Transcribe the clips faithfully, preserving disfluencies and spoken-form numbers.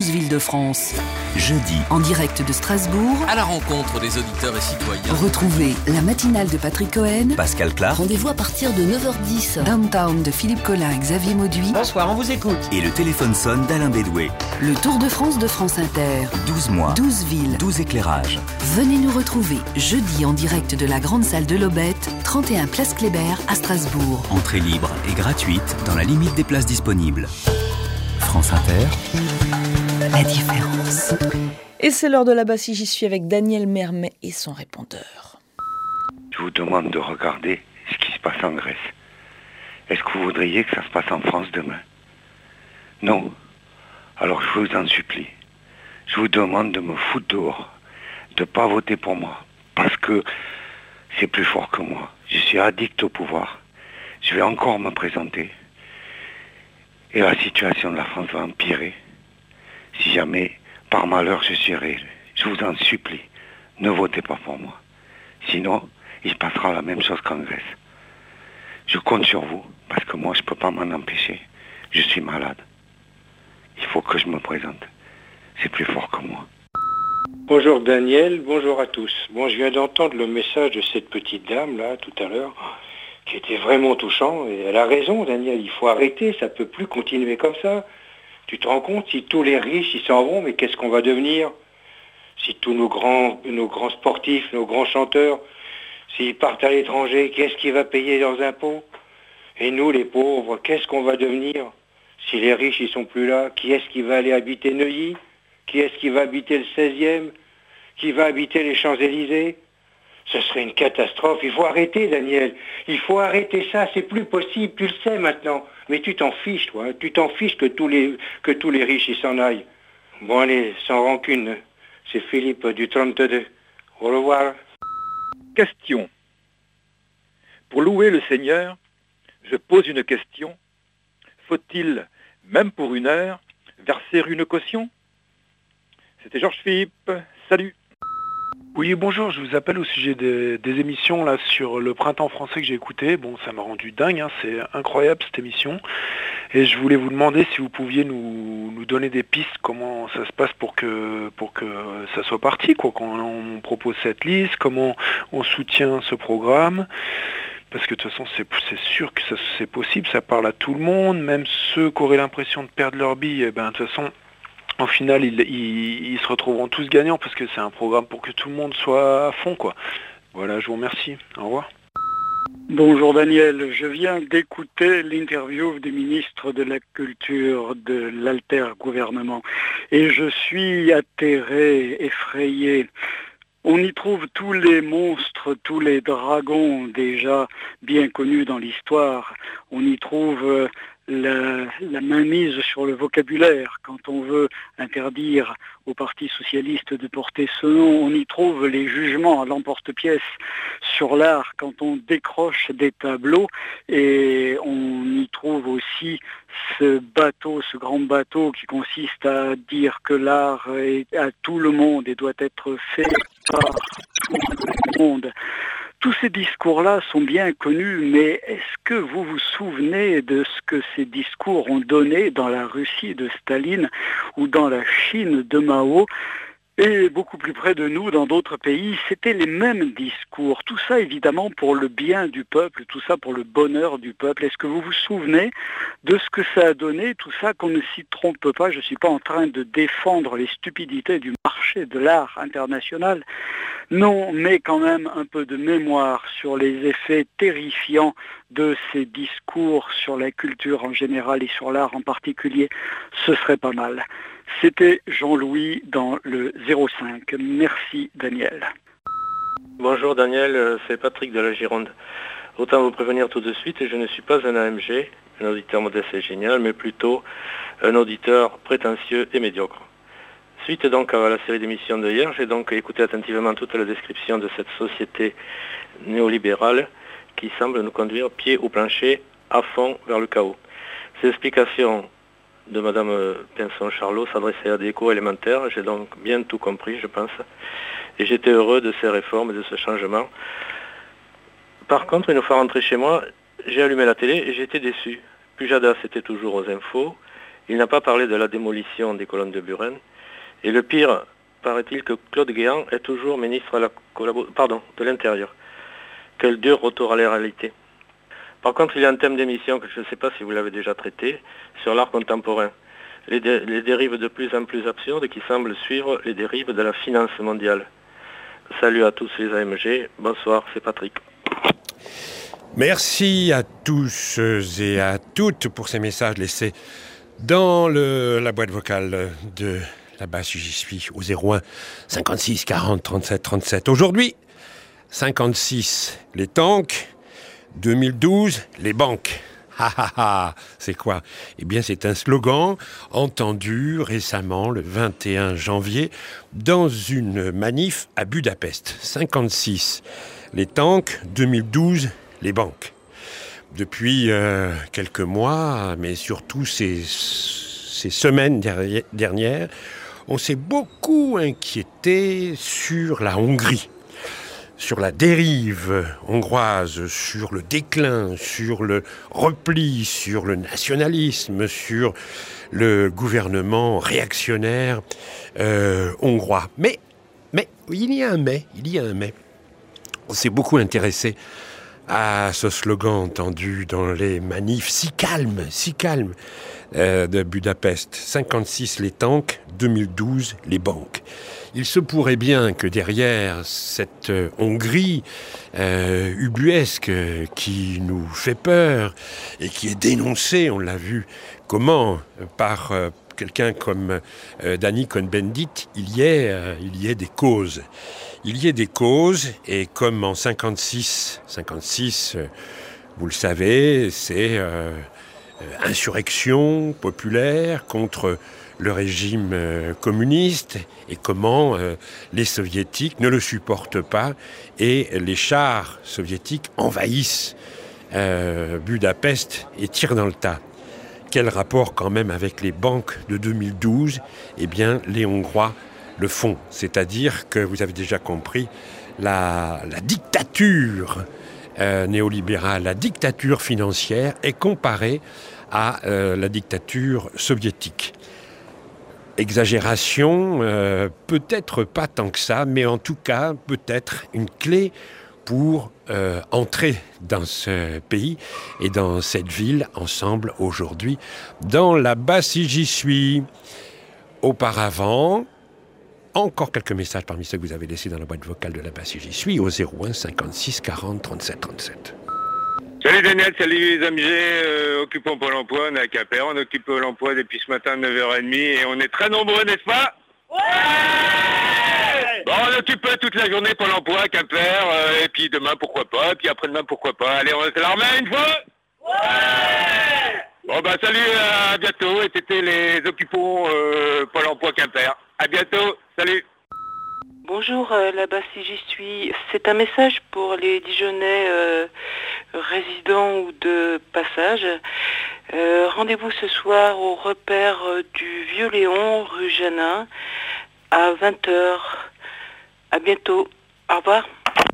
douze villes de France. Jeudi, En direct de Strasbourg, à la rencontre des auditeurs et citoyens. retrouvez la matinale de Patrick Cohen. Pascal Clark Rendez-vous à partir de neuf heures dix. Downtown de Philippe Collin et Xavier Mauduit. Bonsoir, on vous écoute. et le téléphone sonne d'Alain Bédoué. Le Tour de France de France Inter. douze mois, douze villes. douze éclairages. Venez nous retrouver jeudi en direct de la grande salle de l'Aubette, trente et un place Kléber à Strasbourg. Entrée libre et gratuite dans la limite des places disponibles. France Inter. La différence. Et c'est l'heure de la basse, j'y suis avec Daniel Mermet et son répondeur. Je vous demande de regarder ce qui se passe en Grèce. Est-ce que vous voudriez que ça se passe en France demain? Non. Alors je vous en supplie. Je vous demande de me foutre dehors, de ne pas voter pour moi, parce que c'est plus fort que moi. Je suis addict au pouvoir. Je vais encore me présenter. Et la situation de la France va empirer. Si jamais, par malheur, je suis réélu, je vous en supplie, ne votez pas pour moi. Sinon, il se passera la même chose qu'en Grèce. Je compte sur vous, parce que moi, je ne peux pas m'en empêcher. Je suis malade. Il faut que je me présente. C'est plus fort que moi. Bonjour Daniel, bonjour à tous. Bon, je viens d'entendre le message de cette petite dame, là, tout à l'heure, qui était vraiment touchant. Et elle a raison, Daniel, il faut arrêter, ça ne peut plus continuer comme ça. Tu te rends compte, si tous les riches, ils s'en vont, mais qu'est-ce qu'on va devenir? Si tous nos grands, nos grands sportifs, nos grands chanteurs, s'ils partent à l'étranger, qu'est-ce qui va payer leurs impôts? Et nous, les pauvres, qu'est-ce qu'on va devenir? Si les riches, ils sont plus là, qui est-ce qui va aller habiter Neuilly? Qui est-ce qui va habiter le seizième? Qui va habiter les Champs-Élysées? Ce serait une catastrophe. Il faut arrêter, Daniel. Il faut arrêter ça. C'est plus possible. Tu le sais maintenant. Mais tu t'en fiches, toi. Hein. Tu t'en fiches que tous les, que tous les riches, ils s'en aillent. Bon, allez, sans rancune. C'est Philippe du trente-deux. Au revoir. Question. Pour louer le Seigneur, je pose une question. Faut-il, même pour une heure, verser une caution? C'était Georges Philippe. Salut. Oui, bonjour, je vous appelle au sujet des, des émissions là sur le printemps français que j'ai écouté. Bon, ça m'a rendu dingue, hein, c'est incroyable cette émission. Et je voulais vous demander si vous pouviez nous, nous donner des pistes, comment ça se passe pour que pour que ça soit parti, quoi, quand on propose cette liste, comment on soutient ce programme. Parce que de toute façon, c'est, c'est sûr que ça, c'est possible, ça parle à tout le monde, même ceux qui auraient l'impression de perdre leur bille, eh ben, de toute façon, au final, ils, ils, ils se retrouveront tous gagnants parce que c'est un programme pour que tout le monde soit à fond, quoi. Voilà, je vous remercie. Au revoir. Bonjour Daniel, je viens d'écouter l'interview du ministre de la Culture de l'alter-gouvernement et je suis atterré, effrayé. On y trouve tous les monstres, tous les dragons déjà bien connus dans l'histoire. On y trouve la, la mainmise sur le vocabulaire. Quand on veut interdire au Parti socialiste de porter ce nom, on y trouve les jugements à l'emporte-pièce sur l'art quand on décroche des tableaux. Et on y trouve aussi ce bateau, ce grand bateau qui consiste à dire que l'art est à tout le monde et doit être fait par tout le monde. Tous ces discours-là sont bien connus, mais est-ce que vous vous souvenez de ce que ces discours ont donné dans la Russie de Staline ou dans la Chine de Mao ? Et beaucoup plus près de nous, dans d'autres pays, c'était les mêmes discours. Tout ça, évidemment, pour le bien du peuple, tout ça pour le bonheur du peuple. Est-ce que vous vous souvenez de ce que ça a donné? Tout ça, qu'on ne s'y trompe pas. Je ne suis pas en train de défendre les stupidités du marché de l'art international. Non, mais quand même un peu de mémoire sur les effets terrifiants de ces discours sur la culture en général et sur l'art en particulier. Ce serait pas mal. C'était Jean-Louis dans le zéro cinq. Merci Daniel. Bonjour Daniel, c'est Patrick de la Gironde. Autant vous prévenir tout de suite, je ne suis pas un A M G, un auditeur modeste et génial, mais plutôt un auditeur prétentieux et médiocre. Suite donc à la série d'émissions de hier, j'ai donc écouté attentivement toute la description de cette société néolibérale qui semble nous conduire pied au plancher, à fond vers le chaos. Ces explications de Madame Pinson-Charlot s'adressaient à des échos élémentaires, j'ai donc bien tout compris, je pense, et j'étais heureux de ces réformes et de ce changement. Par contre, une fois rentré chez moi, j'ai allumé la télé et j'étais déçu. Pujadas était toujours aux infos, Il n'a pas parlé de la démolition des colonnes de Buren. Et le pire, paraît-il que Claude Guéant est toujours ministre à la collabo- pardon, de l'Intérieur. Quel dur retour à la réalité. Par contre, il y a un thème d'émission que je ne sais pas si vous l'avez déjà traité, sur l'art contemporain. Les, dé- les dérives de plus en plus absurdes qui semblent suivre les dérives de la finance mondiale. Salut à tous les A M G, bonsoir, c'est Patrick. Merci à tous et à toutes pour ces messages laissés dans le, la boîte vocale de là-bas si j'y suis au zéro un cinquante-six quarante trente-sept trente-sept. Aujourd'hui, cinquante-six les tanks, deux mille douze les banques. Ha ha ha, c'est quoi ? Eh bien, c'est un slogan entendu récemment, le vingt et un janvier, dans une manif à Budapest. cinquante-six les tanks, deux mille douze les banques. Depuis euh, quelques mois, mais surtout ces, ces semaines derrière, dernières, on s'est beaucoup inquiété sur la Hongrie, sur la dérive hongroise, sur le déclin, sur le repli, sur le nationalisme, sur le gouvernement réactionnaire euh, hongrois. Mais, mais, il y a un mais, il y a un mais. On s'est beaucoup intéressé à ce slogan entendu dans les manifs si calmes, si calmes euh, de Budapest. cinquante-six les tanks, deux mille douze les banques. Il se pourrait bien que derrière cette euh, Hongrie euh, ubuesque euh, qui nous fait peur et qui est dénoncée, on l'a vu, comment euh, par euh, quelqu'un comme euh, Danny Cohn-Bendit, il y ait, euh, il y ait des causes. Il y ait des causes, et comme en cinquante-six, cinquante-six, euh, vous le savez, c'est euh, euh, insurrection populaire contre le régime euh, communiste, et comment euh, les soviétiques ne le supportent pas, et les chars soviétiques envahissent euh, Budapest et tirent dans le tas. Quel rapport quand même avec les banques de deux mille douze ? Eh bien, les Hongrois le font. C'est-à-dire que, vous avez déjà compris, la, la dictature euh, néolibérale, la dictature financière est comparée à euh, la dictature soviétique. Exagération, euh, peut-être pas tant que ça, mais en tout cas, peut-être une clé pour euh, entrer dans ce pays et dans cette ville ensemble aujourd'hui, dans la basse si j'y suis. Auparavant, encore quelques messages parmi ceux que vous avez laissés dans la boîte vocale de la basse si j'y suis au zéro un cinquante-six quarante trente-sept trente-sept. Salut Daniel, salut les A M G, euh, occupons Pôle emploi, on est à Quimper, on occupe Pôle emploi depuis ce matin neuf heures trente et on est très nombreux, n'est-ce pas ? Ouais. Bon, on occupe toute la journée Pôle emploi à Quimper, euh, et puis demain pourquoi pas, et puis après-demain pourquoi pas. Allez, on se la remet une fois ? Ouais. Bon bah salut, à bientôt, et c'était les occupants euh, Pôle emploi Quimper. À bientôt, salut. Bonjour, euh, là-bas si j'y suis. C'est un message pour les Dijonnais euh, résidents ou de passage. Euh, rendez-vous ce soir au repère euh, du Vieux-Léon, rue Janin, à vingt heures. À bientôt. Au revoir.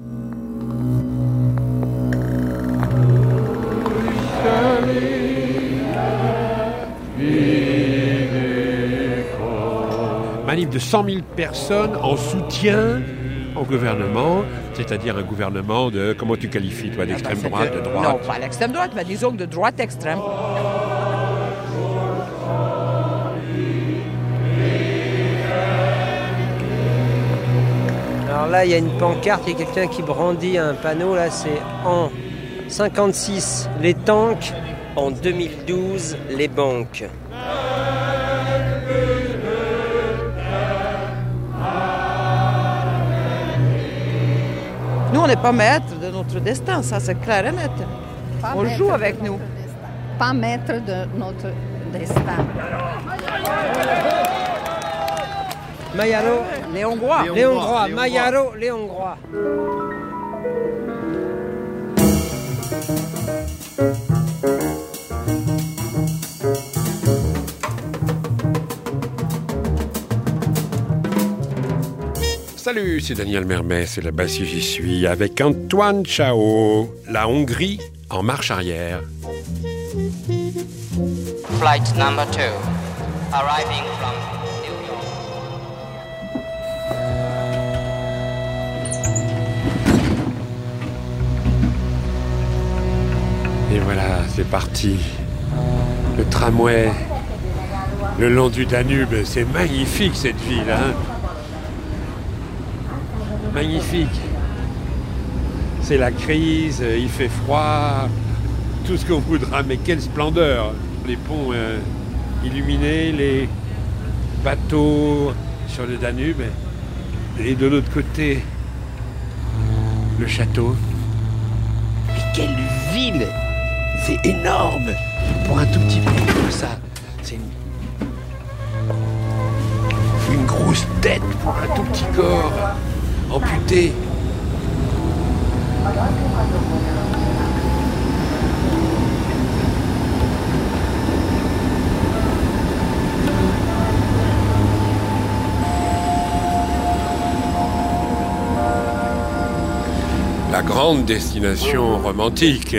Manif de cent mille personnes en soutien au gouvernement, c'est-à-dire un gouvernement de, comment tu qualifies, toi, d'extrême droite, de droite ? Non, pas l'extrême droite, mais disons de droite extrême. Alors là, il y a une pancarte, il y a quelqu'un qui brandit un panneau, là, c'est en cinquante-six, les tanks, en deux mille douze, les banques. Nous, on n'est pas maître de notre destin, ça c'est clair et net. Pas on joue avec nous. Pas maître de notre destin. Mayaro, les Hongrois. Les Hongrois, les Hongrois. Mayaro, les Hongrois. Salut, c'est Daniel Mermet, c'est là-bas si j'y suis, avec Antoine Chao, la Hongrie en marche arrière. Flight number two. arriving from New York. Et voilà, c'est parti. Le tramway, le long du Danube, c'est magnifique cette ville, hein. Magnifique. C'est la crise, il fait froid, tout ce qu'on voudra, mais quelle splendeur. Les ponts euh, illuminés, les bateaux sur le Danube, et de l'autre côté, le château. Mais quelle ville! C'est énorme pour un tout petit pays comme ça. C'est une... une grosse tête pour un tout petit corps amputé. La grande destination romantique.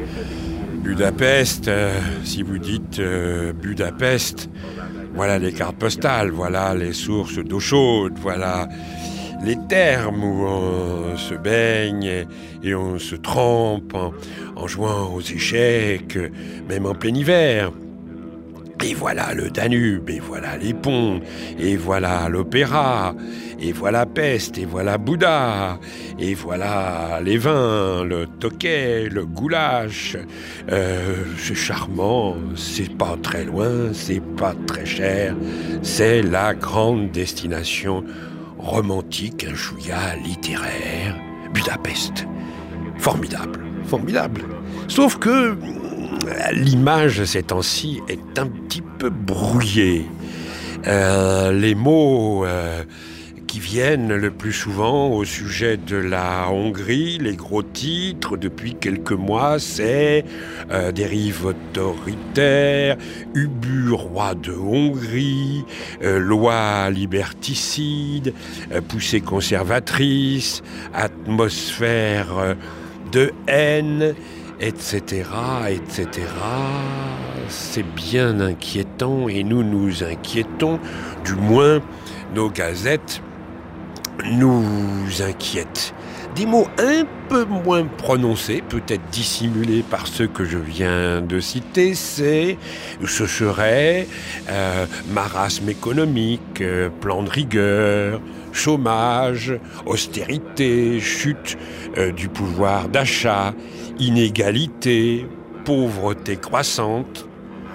Budapest, euh, si vous dites euh, Budapest, voilà les cartes postales, voilà les sources d'eau chaude, voilà les thermes où on se baigne et, et on se trempe en, en jouant aux échecs, même en plein hiver. Et voilà le Danube, et voilà les ponts, et voilà l'opéra, et voilà Pest, et voilà Bouddha, et voilà les vins, le Tokay, le goulash. Euh, c'est charmant, c'est pas très loin, c'est pas très cher. C'est la grande destination romantique, un chouïa littéraire. Budapest. Formidable, formidable. Sauf que l'image, ces temps-ci, est un petit peu brouillée. Euh, les mots euh, qui viennent le plus souvent au sujet de la Hongrie, les gros titres depuis quelques mois, c'est euh, dérive autoritaire, Ubu roi de Hongrie, euh, loi liberticide, euh, poussée conservatrice, atmosphère euh, de haine, et cetera, et cetera. C'est bien inquiétant et nous nous inquiétons, du moins nos gazettes nous inquiètent. Des mots un peu moins prononcés, peut-être dissimulés par ceux que je viens de citer, c'est, ce serait euh, marasme économique, euh, plan de rigueur, chômage, austérité, chute euh, du pouvoir d'achat, inégalité, pauvreté croissante.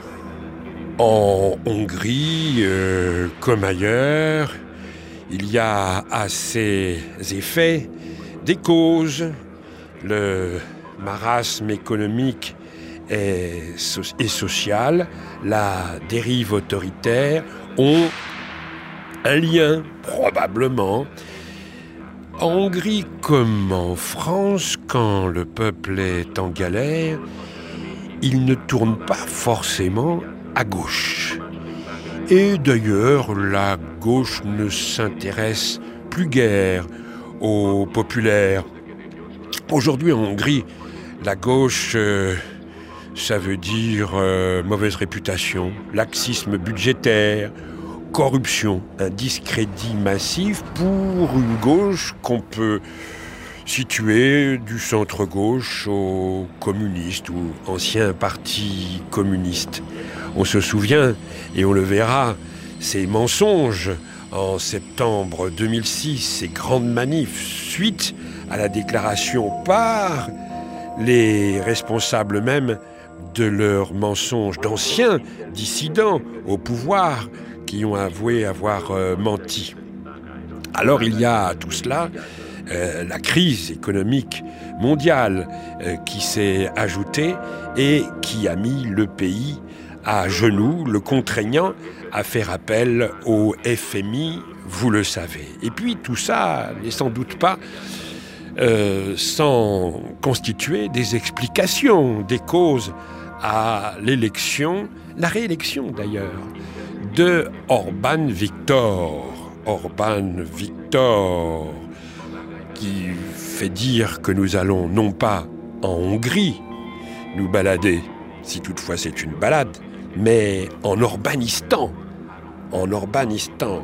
En Hongrie, euh, comme ailleurs, il y a à ces effets des causes. Le marasme économique et, so- et social, la dérive autoritaire ont un lien, probablement. En Hongrie comme en France, quand le peuple est en galère, il ne tourne pas forcément à gauche. Et d'ailleurs, la gauche ne s'intéresse plus guère aux populaires. Aujourd'hui en Hongrie, la gauche, euh, ça veut dire euh, mauvaise réputation, laxisme budgétaire, corruption, un discrédit massif pour une gauche qu'on peut situer du centre-gauche au communiste ou ancien parti communiste. On se souvient, et on le verra, ces mensonges en septembre deux mille six, ces grandes manifs, suite à la déclaration par les responsables même de leurs mensonges, d'anciens dissidents au pouvoir qui ont avoué avoir euh, menti. Alors il y a à tout cela euh, la crise économique mondiale euh, qui s'est ajoutée et qui a mis le pays à genoux, le contraignant à faire appel au F M I, vous le savez. Et puis tout ça n'est sans doute pas euh, sans constituer des explications, des causes à l'élection, la réélection d'ailleurs, de Orbán Viktor. Orbán Viktor, qui fait dire que nous allons non pas en Hongrie nous balader, si toutefois c'est une balade, mais en Orbanistan, en Orbanistan.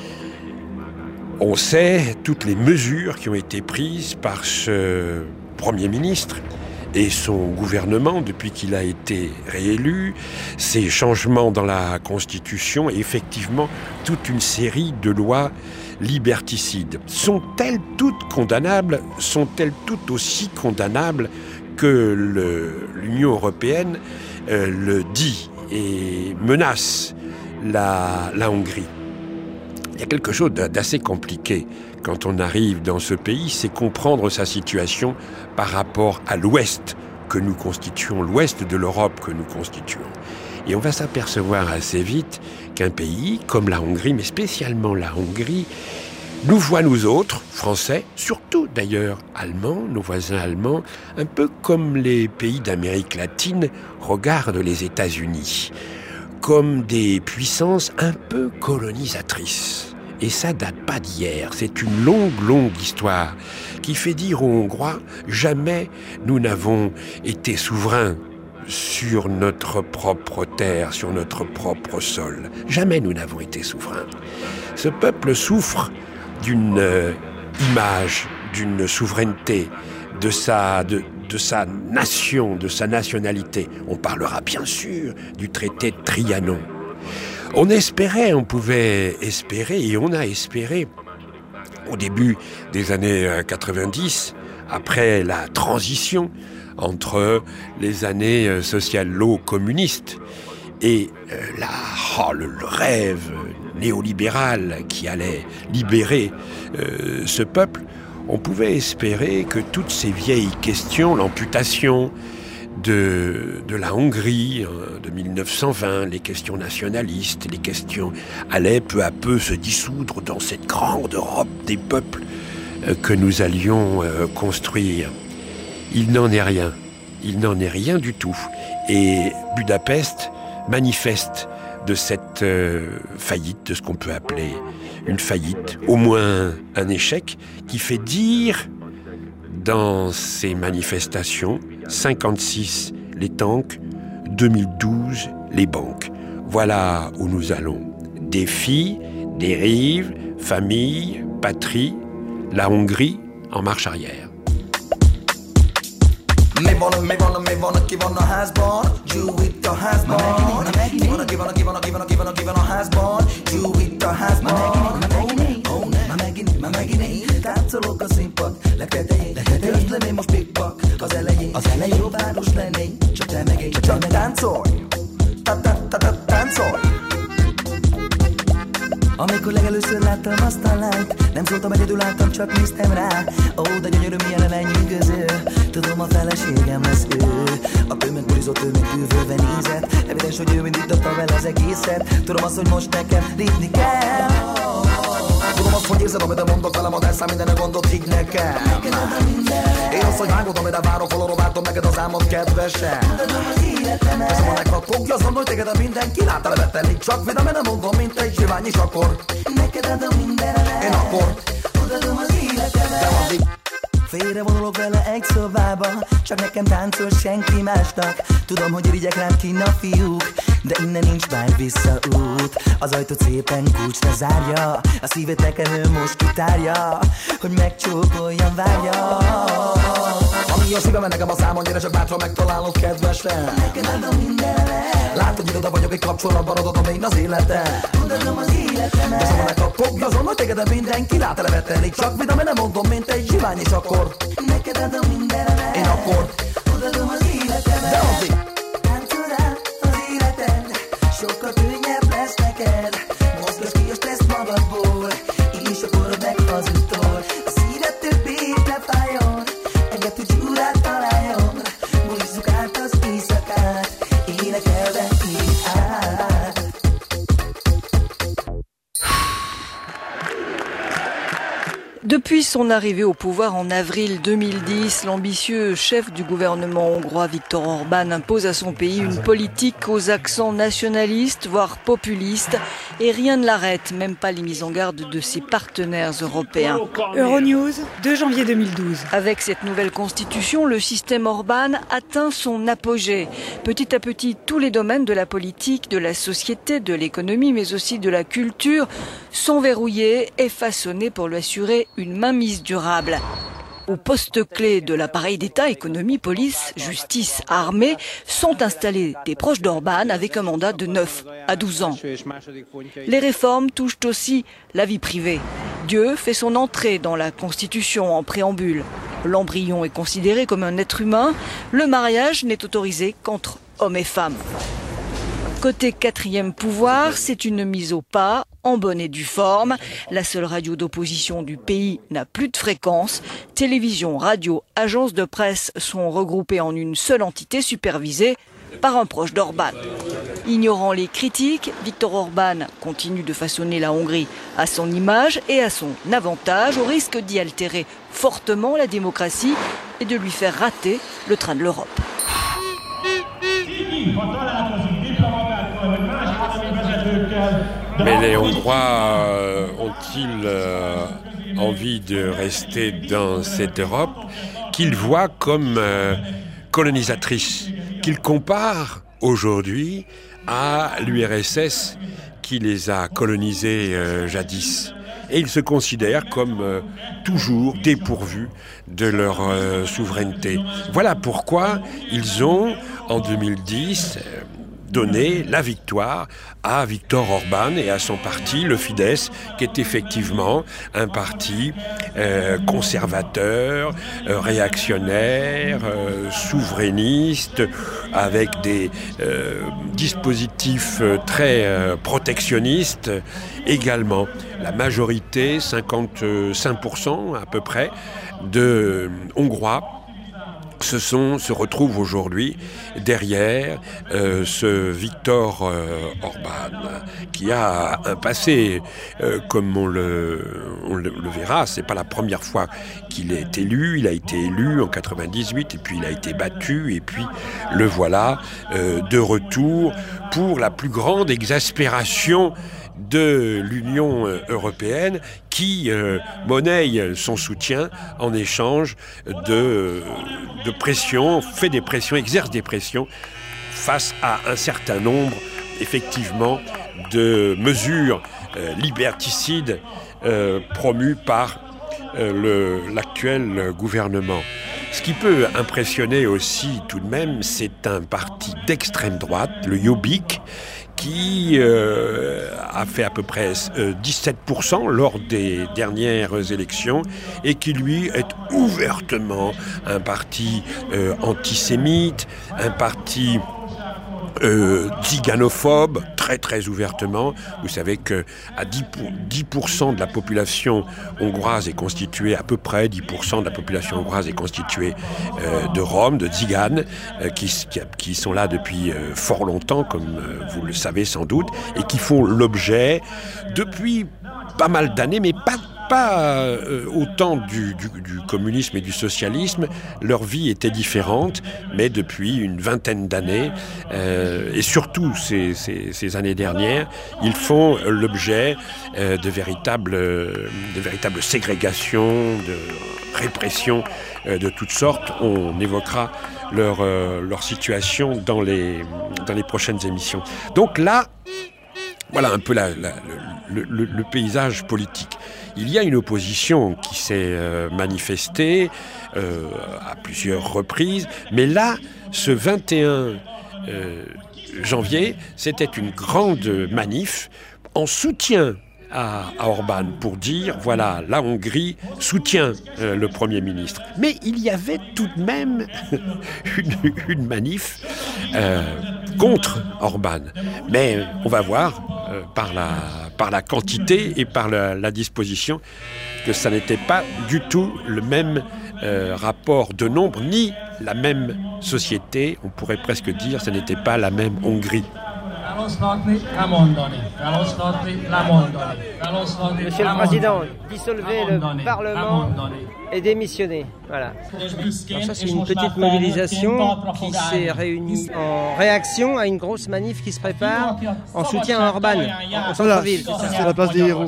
On sait toutes les mesures qui ont été prises par ce Premier ministre et son gouvernement depuis qu'il a été réélu, ces changements dans la Constitution et effectivement toute une série de lois liberticides. Sont-elles toutes condamnables ? Sont-elles toutes aussi condamnables que le, l'Union européenne euh, le dit et menace la, la Hongrie ? Il y a quelque chose d'assez compliqué quand on arrive dans ce pays, c'est comprendre sa situation par rapport à l'Ouest que nous constituons, l'Ouest de l'Europe que nous constituons. Et on va s'apercevoir assez vite qu'un pays comme la Hongrie, mais spécialement la Hongrie, nous voit nous autres, Français, surtout d'ailleurs Allemands, nos voisins allemands, un peu comme les pays d'Amérique latine regardent les États-Unis, comme des puissances un peu colonisatrices. Et ça date pas d'hier, c'est une longue, longue histoire qui fait dire aux Hongrois « jamais nous n'avons été souverains sur notre propre terre, sur notre propre sol. Jamais nous n'avons été souverains. » Ce peuple souffre d'une euh, image, d'une souveraineté, de sa, de, de sa nation, de sa nationalité. On parlera bien sûr du traité de Trianon. On espérait, on pouvait espérer, et on a espéré, au début des années quatre-vingt-dix, après la transition entre les années socialo-communistes et la, oh, le, le rêve néolibéral qui allait libérer euh, ce peuple, on pouvait espérer que toutes ces vieilles questions, l'amputation de, de la Hongrie hein, de mille neuf cent vingt, les questions nationalistes, les questions allaient peu à peu se dissoudre dans cette grande Europe des peuples euh, que nous allions euh, construire. Il n'en est rien. Il n'en est rien du tout. Et Budapest manifeste de cette euh, faillite, de ce qu'on peut appeler une faillite, au moins un échec, qui fait dire dans ces manifestations, cinquante-six les tanks, deux mille douze les banques. Voilà où nous allons. Défi, dérive, famille, patrie, la Hongrie en marche arrière. Még van, még van, még van, aki van a házban, Jew itt a házban. Ki van, aki van, aki van, aki van, aki van, aki van a házban, Jew itt a házban. Már megint, már megint én táncolok a színpad legtetején. Töltsd le még most pikpak az elején. Az elején próbálós lennék, csak te meg én, csak táncolj. Táncolj. Amikor legelőször láttam azt a lányt, nem szóltam, egyedül láttam, csak néztem rá. Ó, de gyönyörű milyen lemennyünk közül, tudom a feleségem lesz ő. A tömeg burizott, ő még bűvölve nézett, evidens, hogy ő indította vele az egészet. Tudom azt, hogy most nekem lépni kell. Tudom azt, hogy érzed, amit mondok velem, ad elszám minden gondot, higgy nekem. Én azt, hogy vágod, amire várok, valóra vártom neked az álmod kedvesen. Teszem a leghatók, azon, hogy téged a mindenki lát, elevetelik csak vidám, én nem mondom, mint egy zsivány, és akkor neked adom mindenemet. Én akkor odadom az életemet. De addig félrevonulok vele egy szobába, csak nekem táncol senki másnak. Tudom, hogy irigyek rám kinn a fiúk, de innen nincs már visszaút. Az ajtót szépen kulcsra zárja, a szívét nekem ő most kitárja, hogy megcsókoljam, várja. Ami a szívem, nekem a számon, gyere csak bátran megtalálod kedvesen. Neked adom mindenemet. Látod, hogy oda vagyok, egy kapcsolatban adodom én az életem. Odadom az életemet. De szóval megkapok azon, hogy téged mindenki lát, elevetelik csak vidám, én nem mondom, mint egy zsivány, és akkor neked adom mindenemet. Én akkor odadom az életemet. De addig táncol rá az életed, sokkal könnyebb lesz neked. Mozgass ki a stresszt magadból, és akkor meghazudtól. A szíved többé ne fájjon, engedd, hogy gyúrát találjon. Bújzzuk át az éjszakát, énekelve így át. Depuis son arrivée au pouvoir en avril deux mille dix, l'ambitieux chef du gouvernement hongrois Viktor Orban impose à son pays une politique aux accents nationalistes, voire populistes, et rien ne l'arrête, même pas les mises en garde de ses partenaires européens. Euronews, deux janvier deux mille douze. Avec cette nouvelle constitution, le système Orban atteint son apogée. Petit à petit, tous les domaines de la politique, de la société, de l'économie, mais aussi de la culture, sont verrouillés et façonnés pour lui assurer une mainmise durable. Aux postes clés de l'appareil d'État, économie, police, justice, armée, sont installés des proches d'Orban avec un mandat de neuf à douze ans. Les réformes touchent aussi la vie privée. Dieu fait son entrée dans la Constitution en préambule. L'embryon est considéré comme un être humain. Le mariage n'est autorisé qu'entre hommes et femmes. Côté quatrième pouvoir, c'est une mise au pas, en bonne et due forme. La seule radio d'opposition du pays n'a plus de fréquence. Télévision, radio, agences de presse sont regroupées en une seule entité supervisée par un proche d'Orban. Ignorant les critiques, Viktor Orban continue de façonner la Hongrie à son image et à son avantage, au risque d'y altérer fortement la démocratie et de lui faire rater le train de l'Europe. Mais les Hongrois euh, ont-ils euh, envie de rester dans cette Europe qu'ils voient comme euh, colonisatrice, qu'ils comparent aujourd'hui à l'U R S S qui les a colonisés euh, jadis. Et ils se considèrent comme euh, toujours dépourvus de leur euh, souveraineté. Voilà pourquoi ils ont, en deux mille dix, euh, donné la victoire à Viktor Orban et à son parti, le Fidesz, qui est effectivement un parti euh, conservateur, euh, réactionnaire, euh, souverainiste, avec des euh, dispositifs euh, très euh, protectionnistes également. La majorité, cinquante-cinq pour cent à peu près, de Hongrois Se, sont, se retrouvent aujourd'hui derrière euh, ce Viktor euh, Orban, qui a un passé, euh, comme on, le, on le, le verra, c'est pas la première fois qu'il est élu. Il a été élu en quatre-vingt-dix-huit, et puis il a été battu, et puis le voilà euh, de retour pour la plus grande exaspération de l'Union européenne qui euh, monnaie son soutien en échange de, de pression, fait des pressions, exerce des pressions face à un certain nombre, effectivement, de mesures euh, liberticides euh, promues par euh, le, l'actuel gouvernement. Ce qui peut impressionner aussi tout de même, c'est un parti d'extrême droite, le Jobbik, qui euh, a fait à peu près euh, dix-sept pour cent lors des dernières élections et qui, lui, est ouvertement un parti euh, antisémite, un parti euh, ziganophobe, très très ouvertement. Vous savez qu'à dix pour cent de la population hongroise est constituée, à peu près dix pour cent de la population hongroise est constituée euh, de Roms, de Tziganes, euh, qui, qui, qui sont là depuis euh, fort longtemps, comme euh, vous le savez sans doute, et qui font l'objet, depuis pas mal d'années, mais pas pas euh, autant du, du, du communisme et du socialisme. Leur vie était différente, mais depuis une vingtaine d'années, euh, et surtout ces, ces, ces années dernières, ils font l'objet euh, de véritables, de véritables ségrégations, de répression euh, de toutes sortes. On évoquera leur, euh, leur situation dans les, dans les prochaines émissions. Donc là, voilà un peu la, la, le, le, le paysage politique. Il y a une opposition qui s'est euh, manifestée euh, à plusieurs reprises, mais là, ce vingt et un euh, janvier, c'était une grande manif en soutien à, à Orban pour dire, voilà, la Hongrie soutient euh, le Premier ministre. Mais il y avait tout de même une, une manif euh, contre Orban. Mais on va voir euh, par la... par la quantité et par la, la disposition, que ça n'était pas du tout le même euh, rapport de nombre, ni la même société, on pourrait presque dire, ce n'était pas la même Hongrie. Monsieur le Président, dissolvez le Parlement et démissionnez. Voilà. Alors ça, c'est une petite mobilisation qui s'est réunie en réaction à une grosse manif qui se prépare en soutien à Orban, au centre-ville. C'est la place des héros.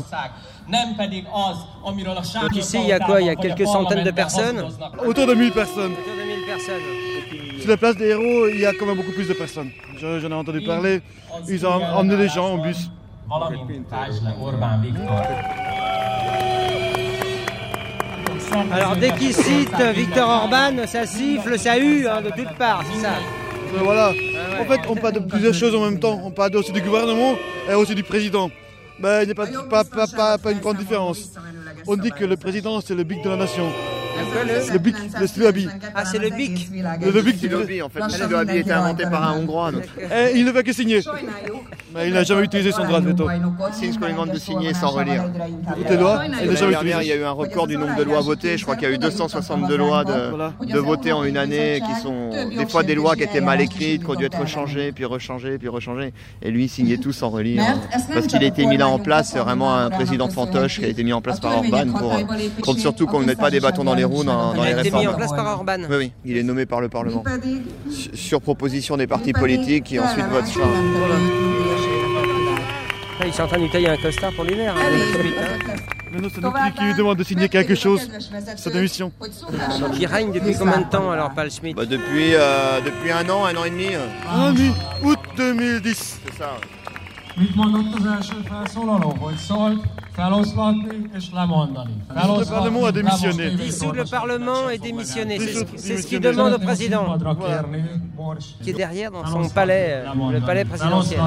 Donc ici, il y a quoi? Il y a quelques centaines de personnes? Autour de mille personnes. Autour de mille personnes. Sur la place des héros, il y a quand même beaucoup plus de personnes. J'en ai entendu parler. Ils ont emmené des gens en bus. Alors dès qu'ils citent Viktor Orban, ça siffle, ça hue hein, de toutes parts, c'est ça. Euh, voilà. En fait, on parle de plusieurs choses en même temps. On parle aussi du gouvernement et aussi du président. Ben, il n'y a pas, pas, pas, pas, pas une grande différence. On dit que le président, c'est le bic de la nation. Le, le bic, le stylo à billes. Ah, c'est le bic. Le, le bic du stylo en fait. Le stylo à billes était inventé par un Hongrois. Donc. Et il ne fait que signer. Mais il n'a jamais utilisé son droit de veto. Il signe ce qu'on lui demande de signer sans relire. Toutes les lois, et l'année dernière, il y a eu un record du nombre de lois votées. Je crois qu'il y a eu deux cent soixante-deux lois de, de votées en une année, qui sont des fois des lois qui étaient mal écrites, qui ont dû être changées, puis rechangées, puis rechangées. Et lui, il signait tout sans relire. Parce qu'il a été mis là en place, c'est vraiment un président fantoche qui a été mis en place par Orban pour, pour surtout qu'on ne mette pas des bâtons dans les roues dans, dans les réformes. Il a été mis en place par Orban. Oui, oui, il est nommé par le Parlement. Sur proposition des partis politiques qui ensuite votent sur. Là, ils sont en train de lui tailler un costard pour l'hiver. Hein, mais non, c'est nous qui, qui lui demande de signer quelque chose. C'est une mission. Donc il règne depuis combien de temps alors, Paul Schmitt? Bah, depuis, euh, depuis un an, un an et demi. Euh. Un an et demi, août deux mille dix. C'est ça. Le Parlement a démissionné. Dissout le Parlement et démissionné. C'est ce qu'il demande au président. Voilà. Qui est derrière dans son palais, le palais présidentiel.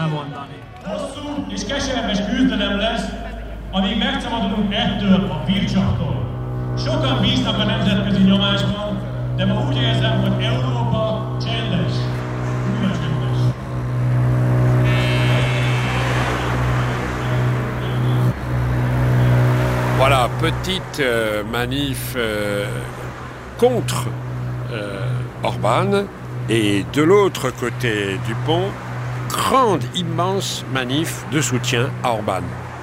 És keserves küzdelem lesz, amíg megszabadulunk ettől a bircsaktól. Sokan bíznak a nemzetközi nyomásban, de ma úgy érzem, hogy Európa csendes, újra csendes. Voilà, petite euh, manif euh, contre euh, Orban, et de l'autre côté du pont, grande, immense manif de soutien à Orban.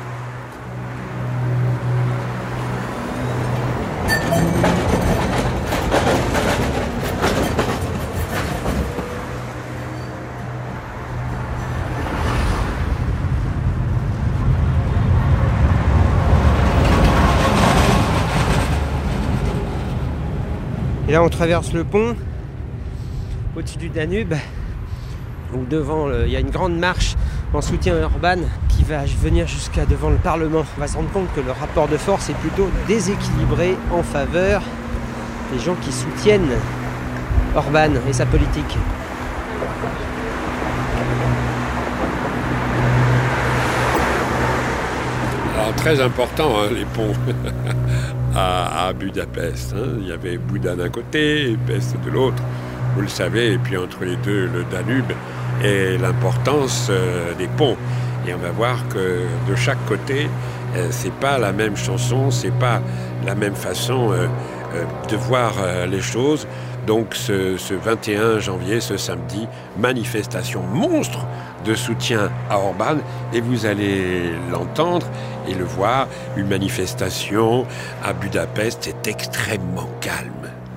Et là, on traverse le pont au-dessus du Danube, où devant, il y a une grande marche en soutien à Orban qui va venir jusqu'à devant le Parlement. On va se rendre compte que le rapport de force est plutôt déséquilibré en faveur des gens qui soutiennent Orban et sa politique. Alors très important, hein, les ponts à, à Budapest. Hein. Il y avait Bouda d'un côté et Pest de l'autre. Vous le savez, et puis entre les deux, le Danube et l'importance euh, des ponts. Et on va voir que de chaque côté, euh, c'est pas la même chanson, c'est pas la même façon euh, euh, de voir euh, les choses. Donc ce, ce vingt et un janvier, ce samedi, manifestation monstre de soutien à Orban. Et vous allez l'entendre et le voir, une manifestation à Budapest, c'est extrêmement calme.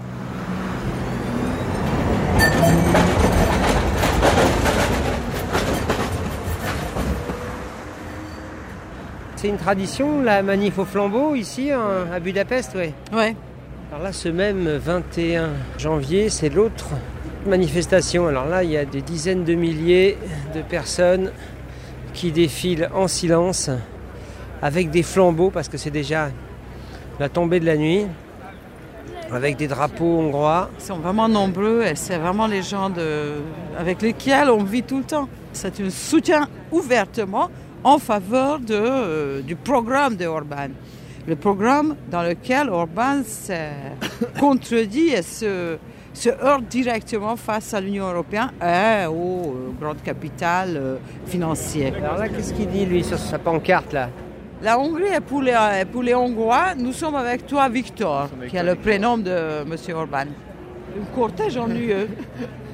C'est une tradition, la manif au flambeau, ici, à Budapest, oui. Ouais. Alors là, ce même vingt et un janvier, c'est l'autre manifestation. Alors là, il y a des dizaines de milliers de personnes qui défilent en silence, avec des flambeaux, parce que c'est déjà la tombée de la nuit, avec des drapeaux hongrois. Ils sont vraiment nombreux et c'est vraiment les gens de... avec lesquels on vit tout le temps. C'est un soutien ouvertement en faveur de, euh, du programme de Orban. Le programme dans lequel Orban se contredit et se, se heurte directement face à l'Union européenne et aux euh, grandes capitales euh, financières. Alors là, qu'est-ce qu'il dit, lui, sur sa pancarte, là? La Hongrie est pour les, pour les Hongrois. Nous sommes avec toi, Victor, qui est le prénom de M. Orban. Un cortège ennuyeux.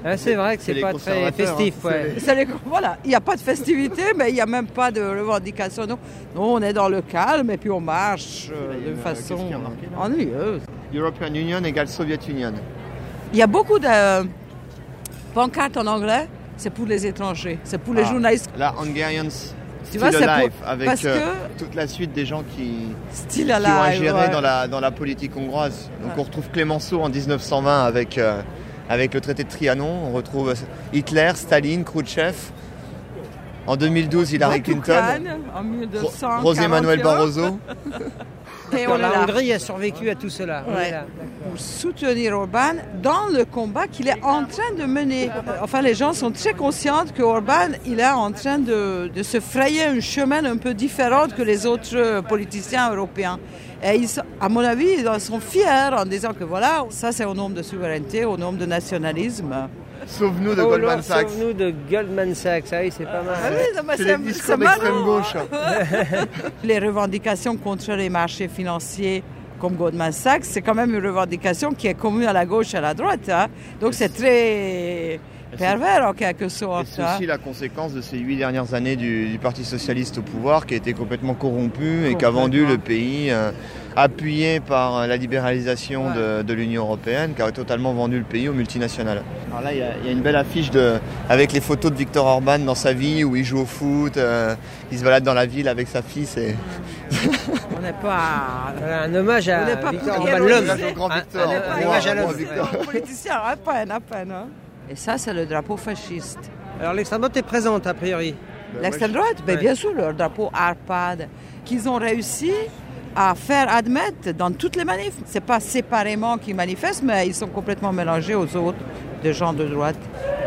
Ah, c'est vrai que c'est, c'est pas très festif. Hein. Ouais. C'est les... Voilà, il n'y a pas de festivité, mais il n'y a même pas de revendication. Non. non, on est dans le calme et puis on marche euh, de une, façon euh, ennuyeuse. European Union égale Soviet Union. Il y a beaucoup de euh, pancartes en anglais, c'est pour les étrangers, c'est pour les ah, journalistes. La Hungarians tu Still vois, Alive, pour... avec Parce euh, que... toute la suite des gens qui, Still qui alive, ont ingéré ouais. dans, la, dans la politique hongroise. Donc ouais. on retrouve Clémenceau en dix-neuf cent vingt avec, euh, avec le traité de Trianon, on retrouve Hitler, Staline, Khrouchtchev. En deux mille douze, Hillary Clinton, en mille deux cent José Manuel Barroso. Et on la Hongrie a survécu à tout cela. Ouais. Pour soutenir Orban dans le combat qu'il est en train de mener. Enfin, les gens sont très conscients que Orban, il est en train de, de se frayer un chemin un peu différent que les autres politiciens européens. Et ils, à mon avis, ils sont fiers en disant que voilà, ça c'est au nom de souveraineté, au nom de nationalisme. Sauve-nous de oh, Goldman là, Sachs. Sauve-nous de Goldman Sachs, ah oui, c'est pas mal. Ah oui, non, c'est les discours d'extrême gauche. Les revendications contre les marchés financiers comme Goldman Sachs, c'est quand même une revendication qui est commune à la gauche et à la droite. Hein. Donc c'est très pervers en quelque sorte. Et c'est aussi la conséquence de ces huit dernières années du, du Parti Socialiste au pouvoir qui a été complètement corrompu et qui a vendu le pays, euh, appuyé par la libéralisation ouais. de, de l'Union Européenne, qui a totalement vendu le pays aux multinationales. Alors là, il y, y a une belle affiche de, avec les photos de Viktor Orban dans sa vie, où il joue au foot, euh, il se balade dans la ville avec sa fille. C'est... On n'est pas... Un hommage à Viktor Orban, l'homme. Un grand Victor. Un hommage à l'homme. Politicien, à peine, à peine. Hein. Et ça, c'est le drapeau fasciste. Alors l'extrême droite est présente, a priori. L'extrême droite, ben, ouais. Bien sûr, le drapeau Arpad, qu'ils ont réussi à faire admettre dans toutes les manifs. Ce n'est pas séparément qu'ils manifestent, mais ils sont complètement mélangés aux autres, des gens de droite.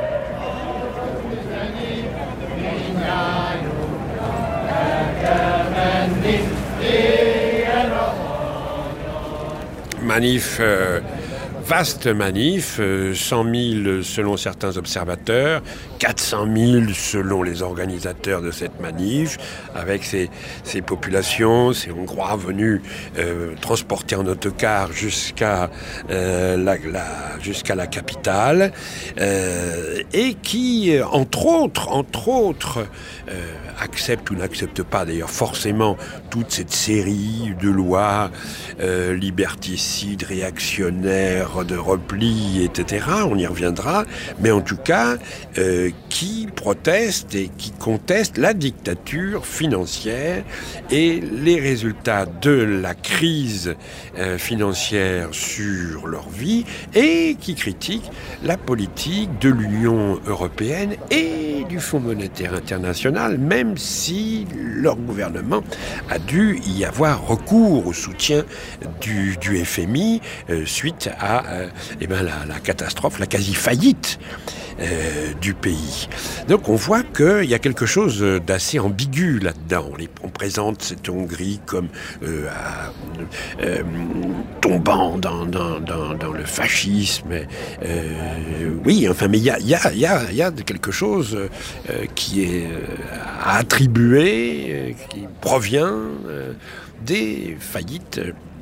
Manif... Euh... Vaste manif, cent mille selon certains observateurs, quatre cent mille selon les organisateurs de cette manif, avec ces, ces populations, ces Hongrois venus euh, transportés en autocar jusqu'à, euh, la, la, jusqu'à la capitale, euh, et qui, entre autres, entre autres, euh, acceptent ou n'acceptent pas d'ailleurs forcément toute cette série de lois euh, liberticides, réactionnaires, de repli, et cetera. On y reviendra, mais en tout cas, euh, qui protestent et qui contestent la dictature financière et les résultats de la crise euh, financière sur leur vie, et qui critiquent la politique de l'Union européenne et du Fonds monétaire international, même si leur gouvernement a dû y avoir recours au soutien du, du F M I euh, suite à euh, eh ben, la, la catastrophe, la quasi-faillite euh, du pays. Donc on voit qu'il y a quelque chose d'assez ambigu là-dedans. On, les, on présente cette Hongrie comme euh, à, euh, tombant dans, dans, dans, dans le fascisme. Euh, oui, enfin, mais il y a, y, a, y, a, y a quelque chose euh, qui est euh, à attribuer, euh, qui provient euh, des faillites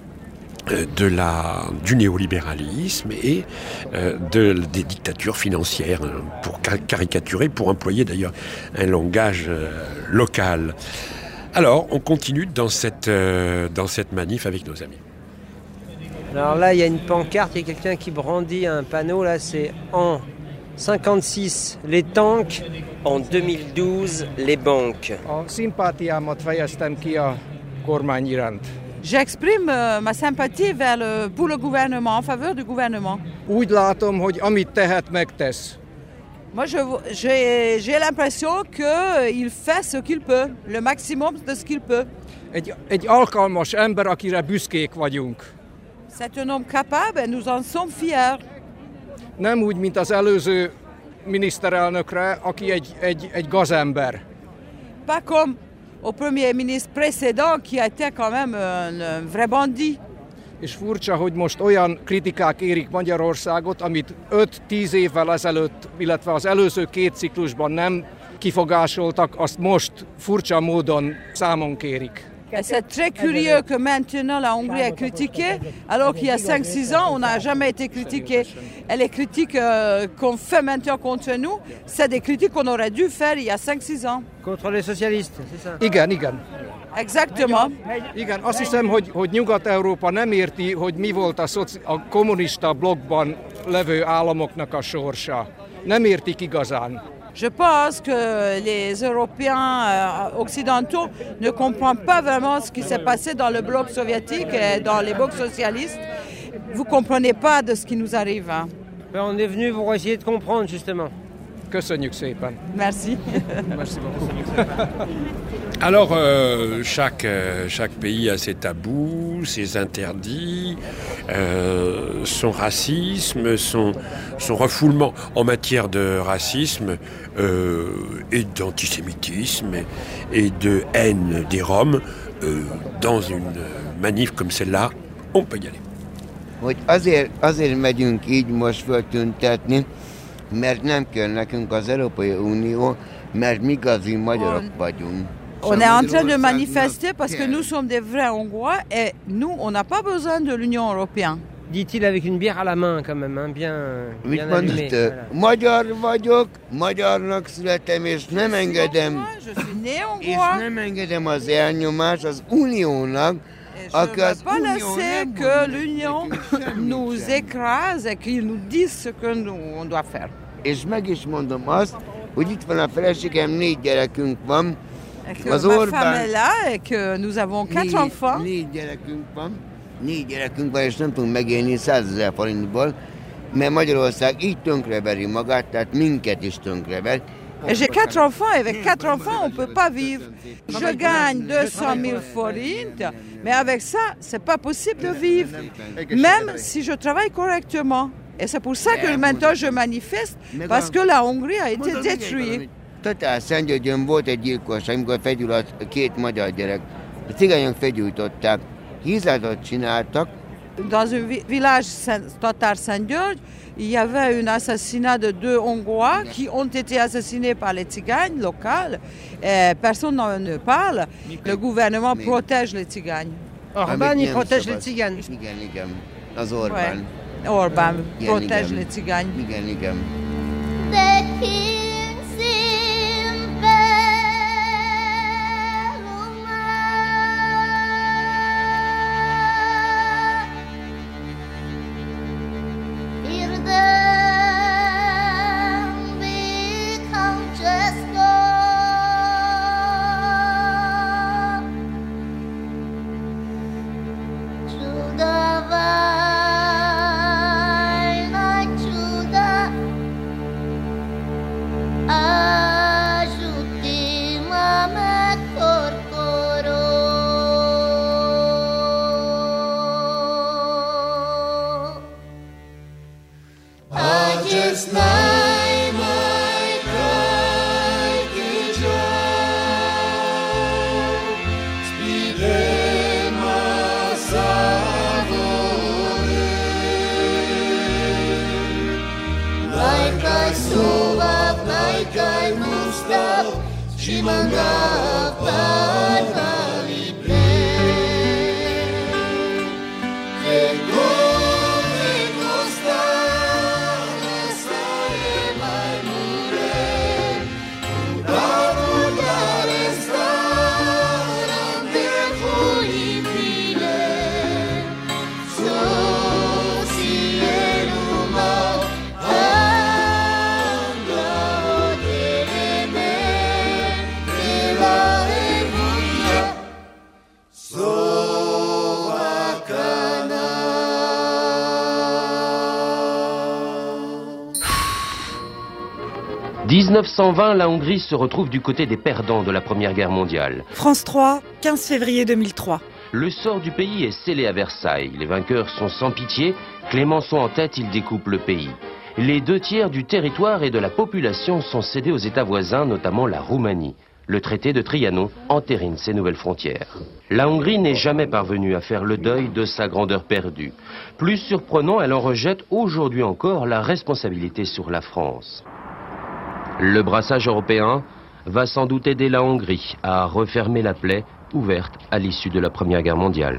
de la, du néolibéralisme et euh, de, des dictatures financières, hein, pour caricaturer, pour employer d'ailleurs un langage euh, local. Alors, on continue dans cette, euh, dans cette manif avec nos amis. Alors là, il y a une pancarte, il y a quelqu'un qui brandit un panneau, là c'est en cinquante-six, les tanks. En deux mille douze, les banques. A szimpátiámat fejeztem ki a kormány iránt. J'exprime euh, ma sympathie vers le, pour le gouvernement, en faveur du gouvernement. Úgy látom, hogy amit tehet, megtesz. Moi, je, j'ai, j'ai l'impression qu'il fait ce qu'il peut, le maximum de ce qu'il peut. Egy, egy alkalmas ember, akire büszkék vagyunk. C'est un homme capable et nous en sommes fiers. Nem úgy, mint az előző miniszterelnökre, aki egy, egy, egy gazember. Pas comme au premier ministre précédent qui a été quand même un, un vrai bandit. És furcsa, hogy most olyan kritikák érik Magyarországot, amit öt-tíz évvel ezelőtt, illetve az előző két ciklusban nem kifogásoltak, azt most furcsa módon számon kérik. Et c'est très curieux que maintenant la Hongrie est critiquée, alors qu'il y a cinq six ans, on n'a jamais été critiqué. Et les critiques euh, qu'on fait maintenant contre nous, c'est des critiques qu'on aurait dû faire il y a cinq six ans. Contre les socialistes, c'est ça? Igen, igen. Exactement. Igen, azt hiszem, hogy, hogy Nyugat-Európa nem érti, hogy mi volt a, szoci- a kommunista blokkban levő államoknak a sorsa. Nem értik igazán. Je pense que les Européens euh, occidentaux ne comprennent pas vraiment ce qui s'est passé dans le bloc soviétique et dans les blocs socialistes. Vous ne comprenez pas de ce qui nous arrive. Hein. On est venu pour essayer de comprendre, justement. Köszönjük szépen. Merci. Merci beaucoup. Alors, euh, chaque, euh, chaque pays a ses tabous, ses interdits, euh, son racisme, son, son refoulement en matière de racisme euh, et d'antisémitisme et, et de haine des Roms. Euh, dans une manif comme celle-là, on peut y aller. Hogy azért, azért megyünk így most föltüntetni, mert nem kell nekünk az Európai Unió, mert mi igazi magyarok vagyunk. On est en train de manifester parce que nous sommes des vrais Hongrois et nous, on n'a pas besoin de l'Union européenne. Dit-il avec une bière à la main quand même, hein, bien, bien allumée. Voilà. Magyar vagyok, magyarnak születem, és nem engedem, és nem engedem az elnyomás az Uniónak, Je ne veux pas laisser que l'Union nous écrase et qu'ils nous disent ce que nous, on doit faire. És meg is mondom azt, hogy itt van a feleségem, négy gyerekünk van. Que ma femme est là et que nous avons quatre négy, enfants. Négy gyerekünk van, négy gyerekünk van, és nem tudunk megélni százezer forintból, mert Magyarország így tönkreveri magát, tehát minket is tönkrever. J'ai quatre enfants et avec quatre enfants, on ne peut pas vivre. Je gagne deux cent mille forints, mais avec ça, ce n'est pas possible de vivre, même si je travaille correctement. Et c'est pour ça que maintenant je manifeste, parce que la Hongrie a été détruite. Totál Szentgyörgyön volt egy gyilkos, amikor fegyült két magyar gyerek. A cigányok fegyújtották, hízlatot csináltak. Dans un vi- village Tatar Saint-Georges, il y avait un assassinat de deux Hongrois qui ont été assassinés par les Tsigagnes locales. Et personne n'en ne parle. Le gouvernement protège les Tsigagnes. Orban, il protège les Tziganes. Igen, igen. Az Orbán. Ouais. Orban Igen, protège igen. les Tsigagnes. Igen, igen. dix-neuf cent vingt, la Hongrie se retrouve du côté des perdants de la Première Guerre mondiale. France trois, quinze février deux mille trois. Le sort du pays est scellé à Versailles. Les vainqueurs sont sans pitié. Clémenceau en tête, il découpe le pays. Les deux tiers du territoire et de la population sont cédés aux États voisins, notamment la Roumanie. Le traité de Trianon entérine ces nouvelles frontières. La Hongrie n'est jamais parvenue à faire le deuil de sa grandeur perdue. Plus surprenant, elle en rejette aujourd'hui encore la responsabilité sur la France. Le brassage européen va sans doute aider la Hongrie à refermer la plaie ouverte à l'issue de la Première Guerre mondiale.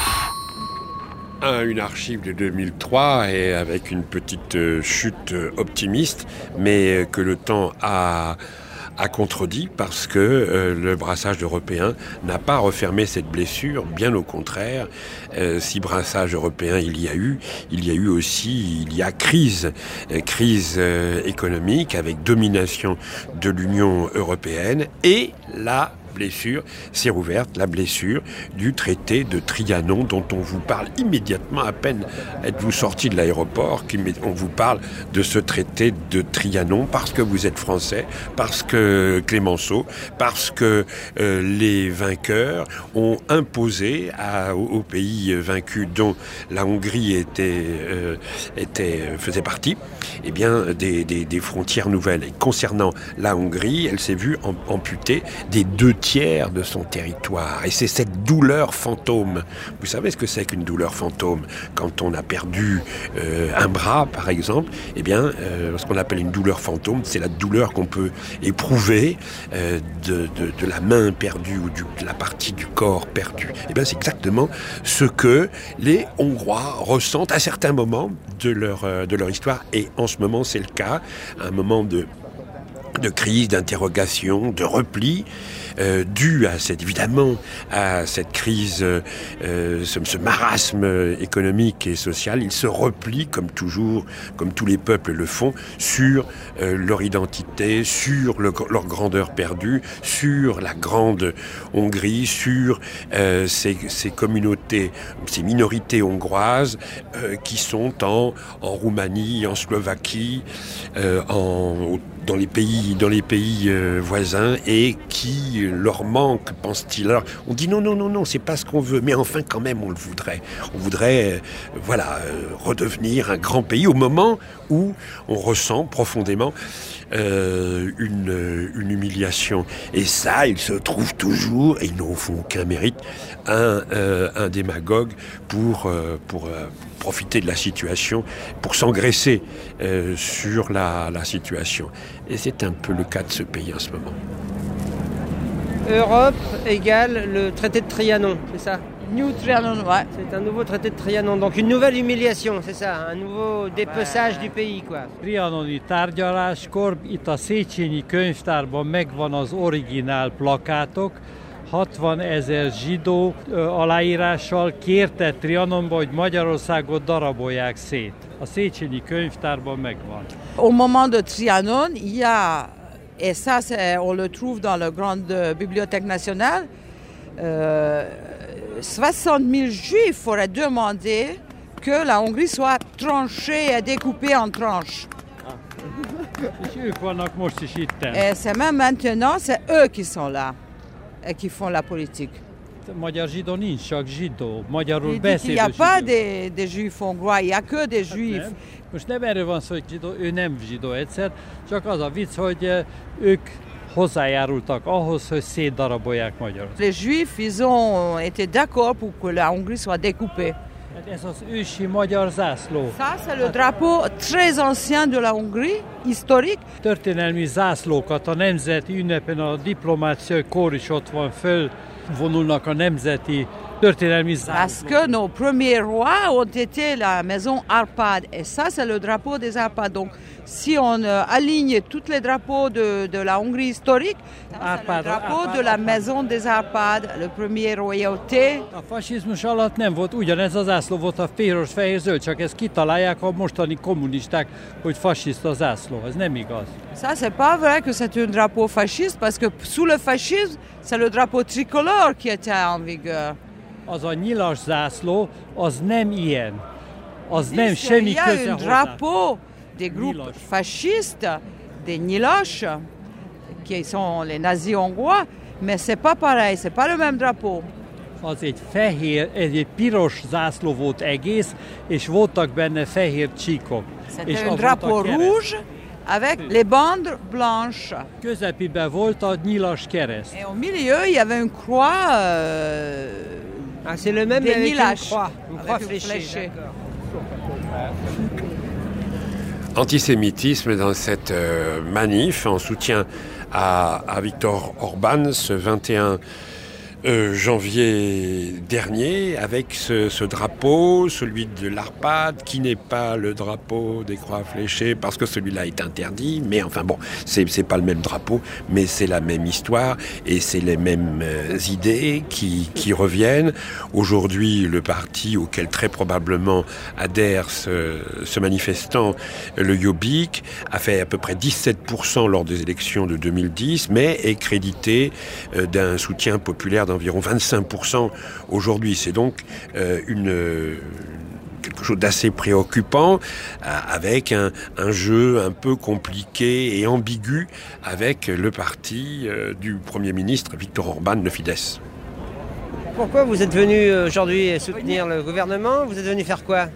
Une archive de deux mille trois et avec une petite chute optimiste, mais que le temps a, a contredit parce que euh, le brassage européen n'a pas refermé cette blessure, bien au contraire. Euh, si brassage européen il y a eu, il y a eu aussi, il y a crise, euh, crise euh, économique avec domination de l'Union européenne et la blessure s'est rouverte, la blessure du traité de Trianon dont on vous parle immédiatement, à peine êtes-vous sorti de l'aéroport, on vous parle de ce traité de Trianon parce que vous êtes français, parce que Clémenceau, parce que euh, les vainqueurs ont imposé à, aux pays vaincus dont la Hongrie était, euh, était, faisait partie, eh bien, des, des, des frontières nouvelles. Et concernant la Hongrie, elle s'est vue amputée des deux tiers de son territoire. Et c'est cette douleur fantôme. Vous savez ce que c'est qu'une douleur fantôme? Quand on a perdu euh, un bras, par exemple, eh bien, euh, ce qu'on appelle une douleur fantôme, c'est la douleur qu'on peut éprouver euh, de, de, de la main perdue ou du, de la partie du corps perdue. Eh bien, c'est exactement ce que les Hongrois ressentent à certains moments de leur, euh, de leur histoire. Et en ce moment, c'est le cas. Un moment de de crise, d'interrogation, de repli, euh, dû à cette, évidemment, à cette crise, euh, ce, ce marasme économique et social. Ils se replient, comme toujours, comme tous les peuples le font, sur euh, leur identité, sur le, leur grandeur perdue, sur la grande Hongrie, sur euh, ces, ces communautés, ces minorités hongroises euh, qui sont en, en Roumanie, en Slovaquie, euh, en dans les pays, dans les pays euh, voisins et qui euh, leur manque, pense-t-il. Alors, on dit non, non, non, non, c'est pas ce qu'on veut, mais enfin quand même on le voudrait. On voudrait, euh, voilà, euh, redevenir un grand pays au moment où on ressent profondément euh, une, une humiliation. Et ça, il se trouve toujours, et ils n'en font aucun mérite, un, euh, un démagogue pour, euh, pour euh, profiter de la situation, pour s'engraisser euh, sur la, la situation. Et c'est un peu le cas de ce pays en ce moment. Europe égale le traité de Trianon, c'est ça? New Trianon, ouais. C'est un nouveau traité de Trianon, donc une nouvelle humiliation, c'est ça? Un nouveau dépeçage ouais. du pays, quoi. Trianoni tárgyaláskor itt a Széchenyi könyvtárban megvan az originál plakátok, hatvan ezer zsidó aláírással kérte Trianonba, hogy Magyarországot darabolják szét. A Széchenyi könyvtárban megvan. Au moment de Trianon, il y a, et ça on le trouve dans la grande bibliothèque nationale, euh, soixante mille juifs auraient demandé que la Hongrie soit tranchée et découpée en tranches. Et c'est même maintenant, c'est eux qui sont là et qui font la politique. Il n'y a pas de, de juifs hongrois, il n'y a que des juifs. Most nem erről van szó, hogy zsidó, ő nem zsidó egyszer, csak az a vicc, hogy ők hozzájárultak ahhoz, hogy szétdarabolják Magyarországot. Les juifs, ils ont été d'accord pour que la Hongrie soit découpée. Ez az ősi magyar zászló. Ça, c'est le drapeau très ancien de la Hongrie, historique. Történelmi zászlókat a nemzeti ünnepen a diplomáciai kór is ott van föl, vonulnak a nemzeti történelmi zászló. Parce que nos premiers rois ont été la maison Arpad, et ça, c'est le drapeau des Arpad. Donc, si on euh, aligne tous les drapeaux de, de la Hongrie historique, Arpad, c'est le drapeau Arpad, de la Arpad. Maison des Arpad, le premier royauté. A fasizmus alatt nem volt ugyanez az zászló, volt a piros, fehér, zöld, csak ezt kitalálják a mostani kommunisták, hogy fasiszta zászló. Ez nem igaz. Ça, c'est pas vrai que c'est un drapeau fasciste, parce que sous le fascisme, c'est le drapeau tricolore qui était en vigueur. Az a nyilas zászló, az nem ilyen. Az nem semmi köze hozzá. Il y a un drapeau des groupes fascistes, des Nyilas, qui sont les nazis hongrois, mais c'est pas pareil, c'est pas le même drapeau. Az egy fehér, egy piros zászló volt egész, és voltak benne fehér csíkok. C'était un drapeau rouge avec les bandes blanches. Közepiben volt a nyilas kereszt. Et au milieu, il y avait une croix. Euh, ah, c'est le même des avec Nyilas, une croix, une croix fléchée. fléchée. Antisémitisme dans cette euh, manif en soutien à, à Viktor Orban ce vingt et un euh, janvier dernier avec ce, ce drapeau, celui de l'Arpade, qui n'est pas le drapeau des croix fléchées parce que celui-là est interdit. Mais enfin bon, c'est, c'est pas le même drapeau, mais c'est la même histoire et c'est les mêmes euh, idées qui, qui reviennent. Aujourd'hui, le parti auquel très probablement adhère ce, ce manifestant, le Jobbik, a fait à peu près dix-sept pour cent lors des élections de deux mille dix, mais est crédité euh, d'un soutien populaire d'environ vingt-cinq pour cent aujourd'hui. C'est donc euh, une... Euh, quelque chose d'assez préoccupant, euh, avec un, un jeu un peu compliqué et ambigu avec le parti euh, du Premier ministre Viktor Orban, le Fidesz. Pourquoi vous êtes venu aujourd'hui soutenir le gouvernement? Vous êtes venu faire quoi?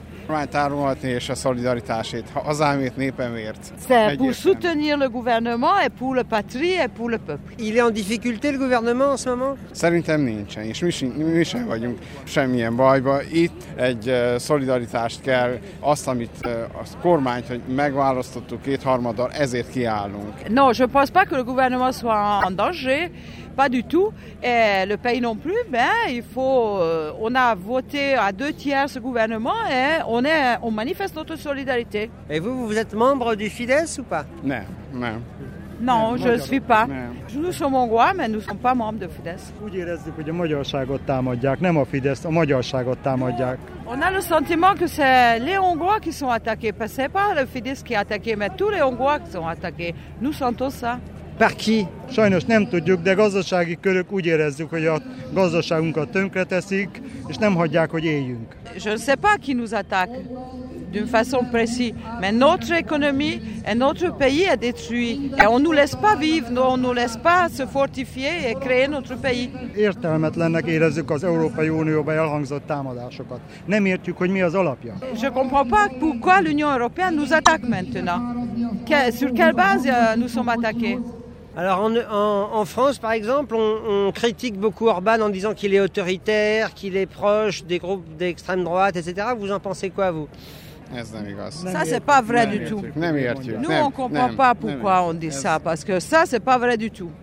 C'est pour soutenir le gouvernement et pour la patrie et pour le peuple. Il est en difficulté, le gouvernement, en ce moment? Szerintem nincsen, és mi, mi sem vagyunk semmilyen bajba. Itt egy szolidaritást kell, azt, amit a kormányt, hogy megválasztottuk kétharmaddal, ezért kiállunk. Non, je ne pense pas que le gouvernement soit en danger. Pas du tout. Et le pays non plus. Ben, il faut, euh, on a voté à deux tiers ce gouvernement et on, est, on manifeste notre solidarité. Et vous, vous êtes membre du Fidesz ou pas? Non, non. Non, je ne suis pas. Nous sommes hongrois, mais nous ne sommes pas membres de Fidesz. Úgy érezzük, hogy a magyarságot támadják, nem a Fidesz, a magyarságot támadják. On a le sentiment que c'est les Hongrois qui sont attaqués. Ce n'est pas le Fidesz qui est attaqué, mais tous les Hongrois qui sont attaqués. Nous sentons ça. Par qui? Sajnos nem tudjuk, de gazdasági körök úgy érezzük, hogy a gazdaságunkat tönkreteszik, és nem hagyják, hogy éljünk. Je ne sais pas qui nous attaque d'une façon précise, mais notre économie et notre pays est détruit. Et on ne nous laisse pas vivre, on ne nous laisse pas se fortifier et créer notre pays. Értelmetlennek érezzük az Európai Unióban elhangzott támadásokat. Nem értjük, hogy mi az alapja. Je ne comprends pas pourquoi l'Union européenne nous attaque maintenant. Que, sur quelle base euh, nous sommes attaqués? Alors en, en, en France, par exemple, on, on critique beaucoup Orban en disant qu'il est autoritaire, qu'il est proche des groupes d'extrême droite, et cetera. Vous en pensez quoi, vous? Ça, c'est pas vrai du tout. Nous, on ne comprend pas pourquoi on dit ça, parce que ça, c'est pas vrai du tout.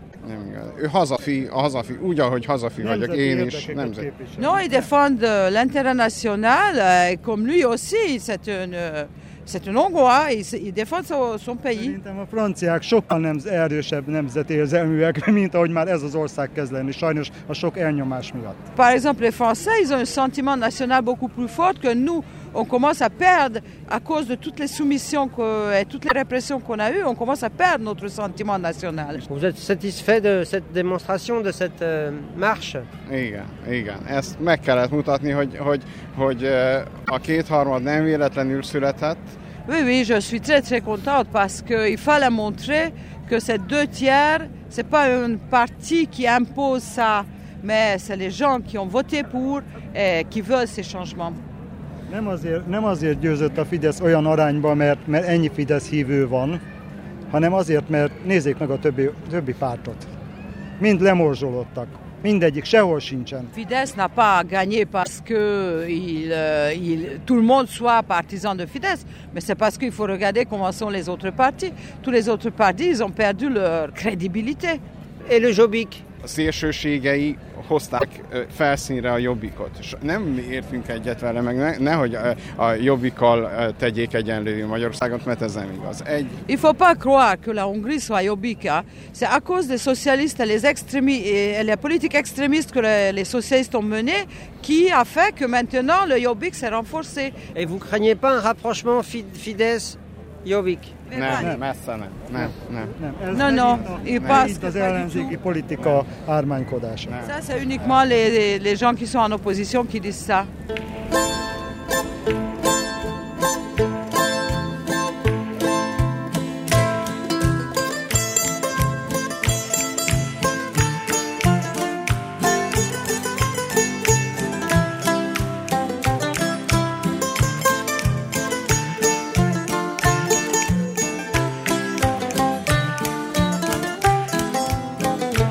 Non, ils défendent l'international, et comme lui aussi, c'est une... C'est un Hongrois, il, il défend son, son pays. Szerintem a franciák sokkal nem, erősebb nemzetérzelműek, mint ahogy már ez az ország kezd lenni, sajnos a sok elnyomás miatt. Par exemple, les Français, ils ont un sentiment national beaucoup plus fort que nous. On commence à perdre, à cause de toutes les soumissions que, et toutes les répressions qu'on a eues, on commence à perdre notre sentiment national. Vous êtes satisfait de cette démonstration, de cette euh, marche? Igen, igen. Ezt meg kellett mutatni, hogy, hogy, hogy a kétharmad nem véletlenül született. Oui, oui, je suis très très contente parce qu'il fallait montrer que ces deux tiers, ce n'est pas un parti qui impose ça, mais c'est les gens qui ont voté pour et qui veulent ces changements. Nem azért, nem azért győzött a Fidesz olyan arányban, mert, mert ennyi Fidesz hívő van, hanem azért, mert nézzék meg a többi, többi pártot. Mind lemorzsolódtak. Mindegyik, sehol sincsen. Fidesz n'a pas gagné parce que il, euh, il, tout le monde soit partisan de Fidesz, mais c'est parce qu'il faut regarder comment sont les autres partis. Tous les autres partis, ils ont perdu leur crédibilité. Et le Jobbik? A szélsőségei hozták felszínre a Jobbikot. Nem mi értünk egyet vele, meg ne, nehogy a, a Jobbikkal tegyék egyenlővé Magyarországot, mert ez nem igaz. Egy... Il faut pas croire que la Hongrie soit Jobbik. C'est à cause des socialistes et les extrémistes et les politiques extrémistes que les, les socialistes ont menées qui a fait que maintenant le Jobbik s'est renforcé. Et vous craignez pas un rapprochement Fidesz Jobbik? Nem, messze nem. Nem, nem. nem. Non, non, il passe az ellenzéki politika ármánykodása. Ça, c'est uniquement les, les, les gens qui sont en opposition qui disent ça.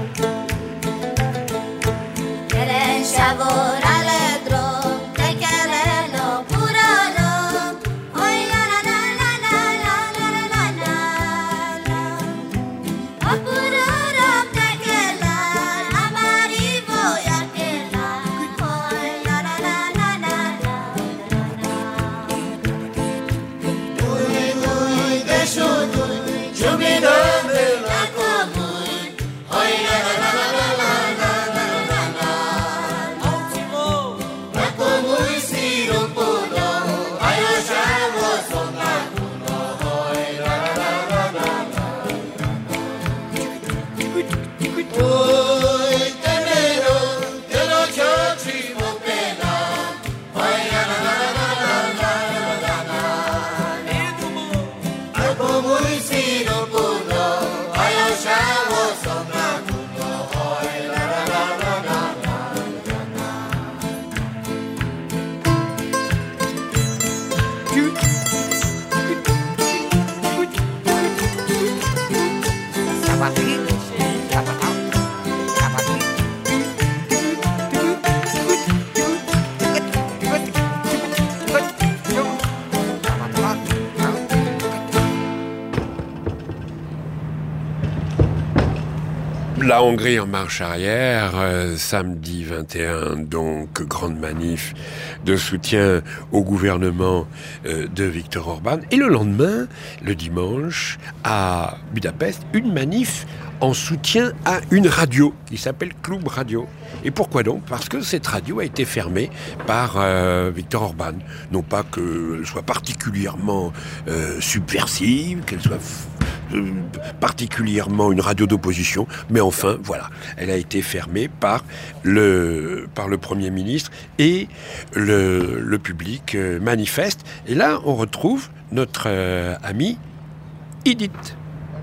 Lavorare dro, te che La Hongrie en marche arrière, euh, samedi vingt et un, donc grande manif de soutien au gouvernement euh, de Viktor Orban. Et le lendemain, le dimanche, à Budapest, une manif en soutien à une radio qui s'appelle Klub Radio. Et pourquoi donc ? Parce que cette radio a été fermée par euh, Viktor Orban. Non pas qu'elle soit particulièrement euh, subversive, qu'elle soit f- euh, particulièrement une radio d'opposition, mais enfin, voilà, elle a été fermée par le, par le Premier ministre et le, le public euh, manifeste. Et là, on retrouve notre euh, amie Edith.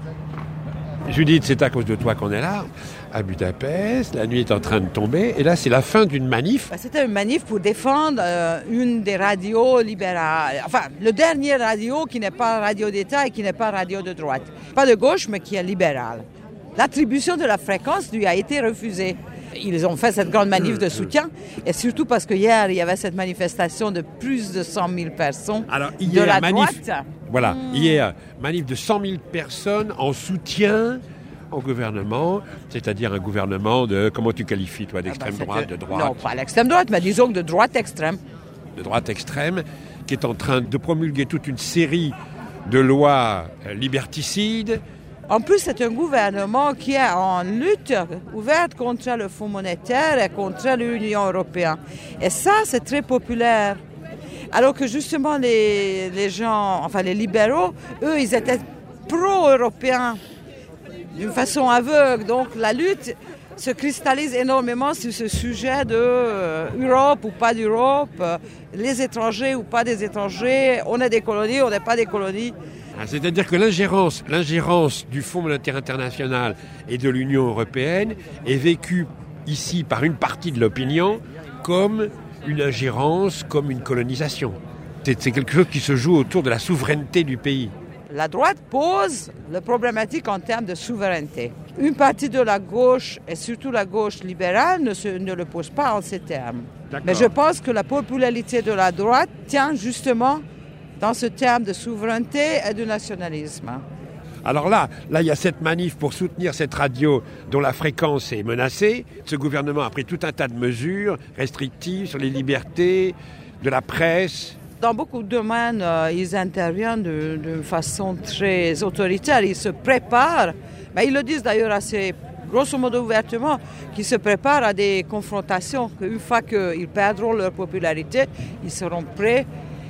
Judith, c'est à cause de toi qu'on est là, à Budapest. La nuit est en train de tomber. Et là, c'est la fin d'une manif. C'était une manif pour défendre euh, une des radios libérales. Enfin, le dernier radio qui n'est pas radio d'État et qui n'est pas radio de droite. Pas de gauche, mais qui est libérale. L'attribution de la fréquence lui a été refusée. Ils ont fait cette grande manif de soutien. Et surtout parce que hier, il y avait cette manifestation de plus de cent mille personnes. Alors, hier, de la manif, droite. Voilà, mmh. hier, manif de cent mille personnes en soutien au gouvernement, c'est-à-dire un gouvernement de, comment tu qualifies, toi, d'extrême ah ben droite, de droite ? Non, pas l'extrême droite, mais disons de droite extrême. De droite extrême, qui est en train de promulguer toute une série de lois liberticides. En plus, c'est un gouvernement qui est en lutte ouverte contre le Fonds monétaire et contre l'Union européenne. Et ça, c'est très populaire. Alors que justement, les, les gens, enfin les libéraux, eux, ils étaient pro-européens d'une façon aveugle. Donc la lutte se cristallise énormément sur ce sujet de euh, Europe ou pas d'Europe, euh, les étrangers ou pas des étrangers, on est des colonies, on n'est pas des colonies. Ah, c'est-à-dire que l'ingérence, l'ingérence du Fonds monétaire international et de l'Union européenne est vécue ici par une partie de l'opinion comme une ingérence, comme une colonisation. C'est, c'est quelque chose qui se joue autour de la souveraineté du pays. La droite pose la problématique en termes de souveraineté. Une partie de la gauche, et surtout la gauche libérale, ne, se, ne le pose pas en ces termes. D'accord. Mais je pense que la popularité de la droite tient justement dans ce terme de souveraineté et de nationalisme. Alors là, là, il y a cette manif pour soutenir cette radio dont la fréquence est menacée. Ce gouvernement a pris tout un tas de mesures restrictives sur les libertés de la presse. Dans beaucoup de domaines, euh, ils interviennent de, de façon très autoritaire. Ils se préparent, mais ils le disent d'ailleurs assez grosso modo ouvertement, qu'ils se préparent à des confrontations. Qu'une fois qu'ils perdront leur popularité, ils seront prêts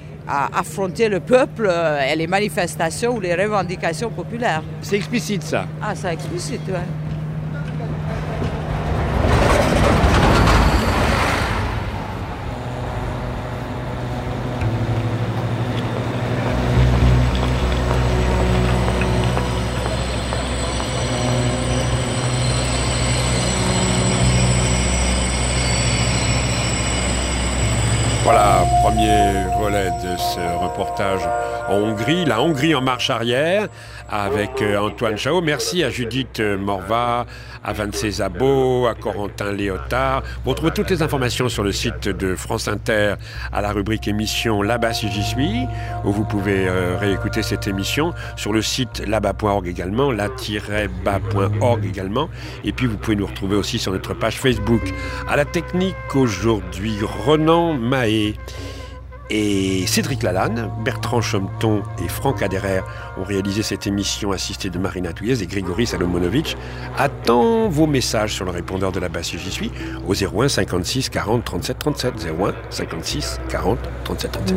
à affronter le peuple et les manifestations ou les revendications populaires. C'est explicite, ça. Ah, c'est explicite, oui. Voilà, premier volet de ce reportage en Hongrie, la Hongrie en marche arrière avec Antoine Chao. Merci à Judith Morva, à Vince Zabo, à Corentin Léotard. Vous retrouvez toutes les informations sur le site de France Inter à la rubrique émission Là-bas si j'y suis, où vous pouvez euh, réécouter cette émission sur le site là-bas point org également, là tiret bas point org également. Et puis vous pouvez nous retrouver aussi sur notre page Facebook. À la technique aujourd'hui, Ronan Mahé et Cédric Lalanne, Bertrand Chometon et Franck Aderer ont réalisé cette émission assistée de Marina Touillez et Grigory Salomonovitch. Attends vos messages sur le répondeur de Là-bas si j'y suis au zéro un cinquante-six quarante trente-sept trente-sept, zéro un cinquante-six quarante trente-sept trente-sept.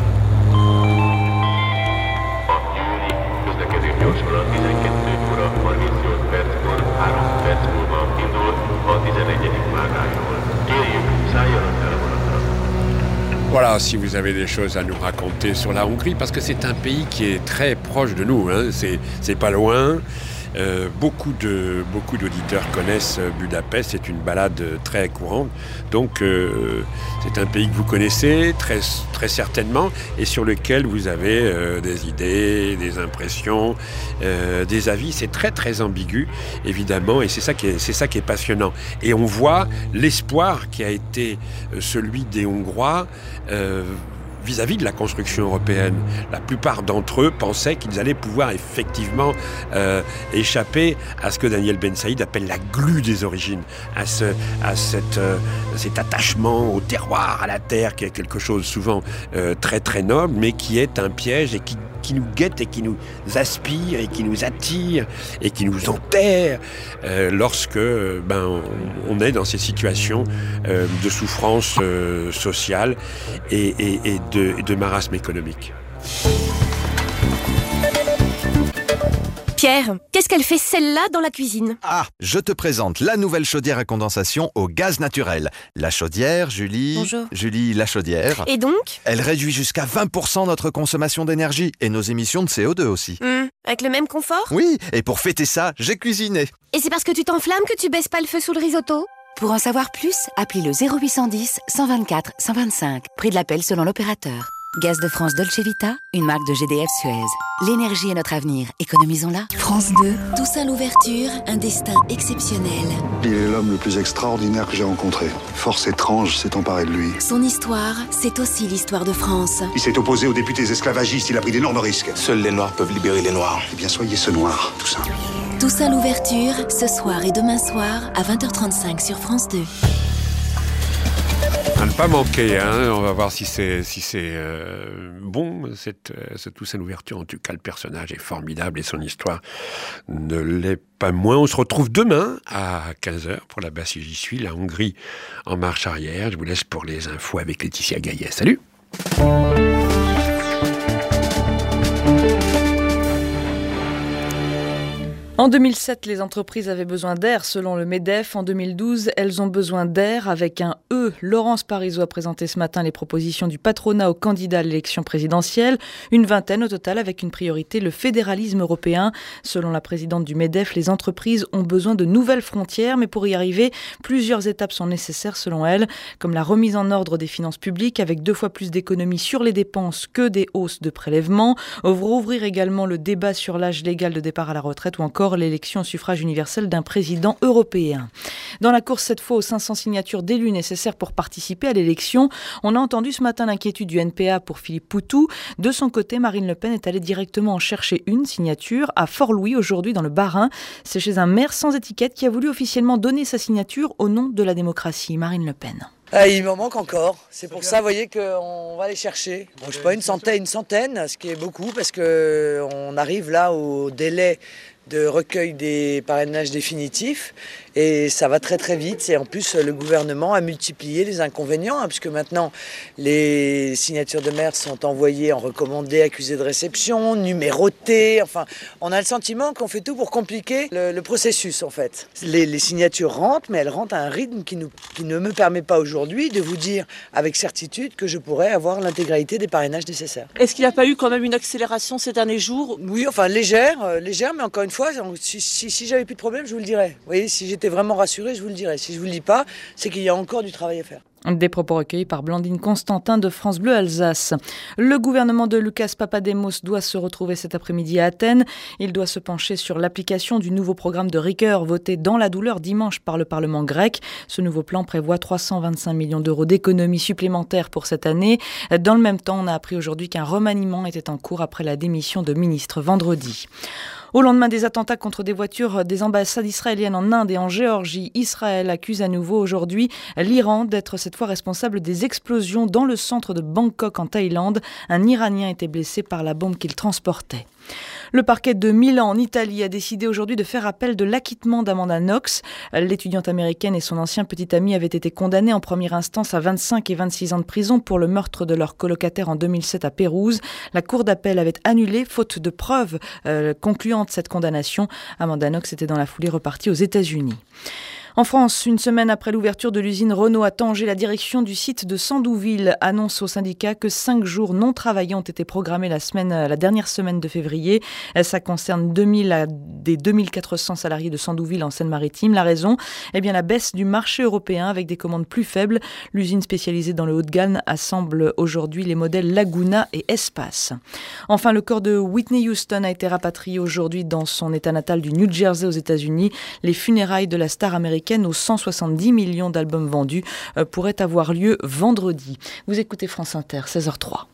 Voilà, si vous avez des choses à nous raconter sur la Hongrie, parce que c'est un pays qui est très proche de nous, hein. c'est, c'est pas loin, Euh, beaucoup de beaucoup d'auditeurs connaissent Budapest, c'est une balade très courante. Donc euh, c'est un pays que vous connaissez très très certainement et sur lequel vous avez euh, des idées, des impressions, euh, des avis. C'est très très ambigu évidemment et c'est ça qui est c'est ça qui est passionnant. Et on voit l'espoir qui a été celui des Hongrois. Euh, vis-à-vis de la construction européenne. La plupart d'entre eux pensaient qu'ils allaient pouvoir effectivement euh, échapper à ce que Daniel Ben Saïd appelle la glu des origines, à, ce, à cette, euh, cet attachement au terroir, à la terre, qui est quelque chose souvent euh, très très noble, mais qui est un piège et qui qui nous guette et qui nous aspire et qui nous attire et qui nous enterre euh, lorsque ben, on, on est dans ces situations euh, de souffrance euh, sociale et, et, et, de, et de marasme économique. Pierre, qu'est-ce qu'elle fait celle-là dans la cuisine? Ah, je te présente la nouvelle chaudière à condensation au gaz naturel. La chaudière, Julie... Bonjour. Julie, la chaudière. Et donc? Elle réduit jusqu'à vingt pour cent notre consommation d'énergie et nos émissions de C O deux aussi. Mmh, avec le même confort? Oui, et pour fêter ça, j'ai cuisiné. Et c'est parce que tu t'enflammes que tu baisses pas le feu sous le risotto? Pour en savoir plus, appelez le zéro huit cent dix, cent vingt-quatre, cent vingt-cinq. Prix de l'appel selon l'opérateur. Gaz de France Dolce Vita, une marque de G D F Suez. L'énergie est notre avenir, économisons-la. France deux. Toussaint Louverture, un destin exceptionnel. Il est l'homme le plus extraordinaire que j'ai rencontré. Force étrange s'est emparée de lui. Son histoire, c'est aussi l'histoire de France. Il s'est opposé aux députés esclavagistes, il a pris d'énormes risques. Seuls les Noirs peuvent libérer les Noirs. Eh bien, soyez ce Noir, Toussaint. Toussaint Louverture, ce soir et demain soir, à vingt heures trente-cinq sur France deux. À ne pas manquer, hein. On va voir si c'est si c'est euh, bon cette, cette Toussaint Louverture. En tout cas, le personnage est formidable et son histoire ne l'est pas moins. On se retrouve demain à quinze heures pour la Basse si j'y suis, la Hongrie en marche arrière. Je vous laisse pour les infos avec Laetitia Gaillet. Salut. En deux mille sept, les entreprises avaient besoin d'air, selon le MEDEF. En deux mille douze, elles ont besoin d'air avec un E. Laurence Parisot a présenté ce matin les propositions du patronat aux candidats à l'élection présidentielle. Une vingtaine au total, avec une priorité, le fédéralisme européen. Selon la présidente du MEDEF, les entreprises ont besoin de nouvelles frontières, mais pour y arriver, plusieurs étapes sont nécessaires selon elle, comme la remise en ordre des finances publiques, avec deux fois plus d'économies sur les dépenses que des hausses de prélèvements. Rouvrir également le débat sur l'âge légal de départ à la retraite ou encore l'élection au suffrage universel d'un président européen. Dans la course cette fois aux cinq cents signatures d'élus nécessaires pour participer à l'élection, on a entendu ce matin l'inquiétude du N P A pour Philippe Poutou. De son côté, Marine Le Pen est allée directement en chercher une signature à Fort-Louis aujourd'hui dans le Bas-Rhin. C'est chez un maire sans étiquette qui a voulu officiellement donner sa signature au nom de la démocratie. Marine Le Pen. Ah, il m'en manque encore, c'est pour ça, vous voyez, qu'on va les chercher. Bon, je sais pas, une centaine, une centaine, ce qui est beaucoup, parce qu'on arrive là au délai de recueil des parrainages définitifs et ça va très très vite et en plus le gouvernement a multiplié les inconvénients hein, puisque maintenant les signatures de maires sont envoyées en recommandé, accusées de réception, numérotées, enfin on a le sentiment qu'on fait tout pour compliquer le, le processus en fait. Les, les signatures rentrent mais elles rentrent à un rythme qui, nous, qui ne me permet pas aujourd'hui de vous dire avec certitude que je pourrais avoir l'intégralité des parrainages nécessaires. Est-ce qu'il n'y a pas eu quand même une accélération ces derniers jours? Oui, enfin légère, euh, légère mais encore une fois, si, si, si j'avais plus de problème, je vous le dirais. Vous voyez, si j'étais vraiment rassuré, je vous le dirais. Si je vous le dis pas, c'est qu'il y a encore du travail à faire. Des propos recueillis par Blandine Constantin de France Bleu Alsace. Le gouvernement de Lucas Papademos doit se retrouver cet après-midi à Athènes. Il doit se pencher sur l'application du nouveau programme de rigueur voté dans la douleur dimanche par le Parlement grec. Ce nouveau plan prévoit trois cent vingt-cinq millions d'euros d'économies supplémentaires pour cette année. Dans le même temps, on a appris aujourd'hui qu'un remaniement était en cours après la démission de ministre vendredi. Au lendemain des attentats contre des voitures des ambassades israéliennes en Inde et en Géorgie, Israël accuse à nouveau aujourd'hui l'Iran d'être cette fois responsable des explosions dans le centre de Bangkok en Thaïlande. Un Iranien était blessé par la bombe qu'il transportait. Le parquet de Milan en Italie a décidé aujourd'hui de faire appel de l'acquittement d'Amanda Knox. L'étudiante américaine et son ancien petit ami avaient été condamnés en première instance à vingt-cinq et vingt-six ans de prison pour le meurtre de leur colocataire en deux mille sept à Pérouse. La cour d'appel avait annulé, faute de preuves euh, concluantes, cette condamnation. Amanda Knox était dans la foulée repartie aux États-Unis. En France, une semaine après l'ouverture de l'usine Renault à Tanger, la direction du site de Sandouville annonce aux syndicats que cinq jours non travaillés ont été programmés la, semaine, la dernière semaine de février. Ça concerne deux mille à des deux mille quatre cents salariés de Sandouville en Seine-Maritime. La raison, eh bien la baisse du marché européen avec des commandes plus faibles. L'usine spécialisée dans le haut de gamme assemble aujourd'hui les modèles Laguna et Espace. Enfin, le corps de Whitney Houston a été rapatrié aujourd'hui dans son état natal du New Jersey aux États-Unis. Les funérailles de la star américaine aux cent soixante-dix millions d'albums vendus euh, pourrait avoir lieu vendredi. Vous écoutez France Inter, seize heures zéro trois.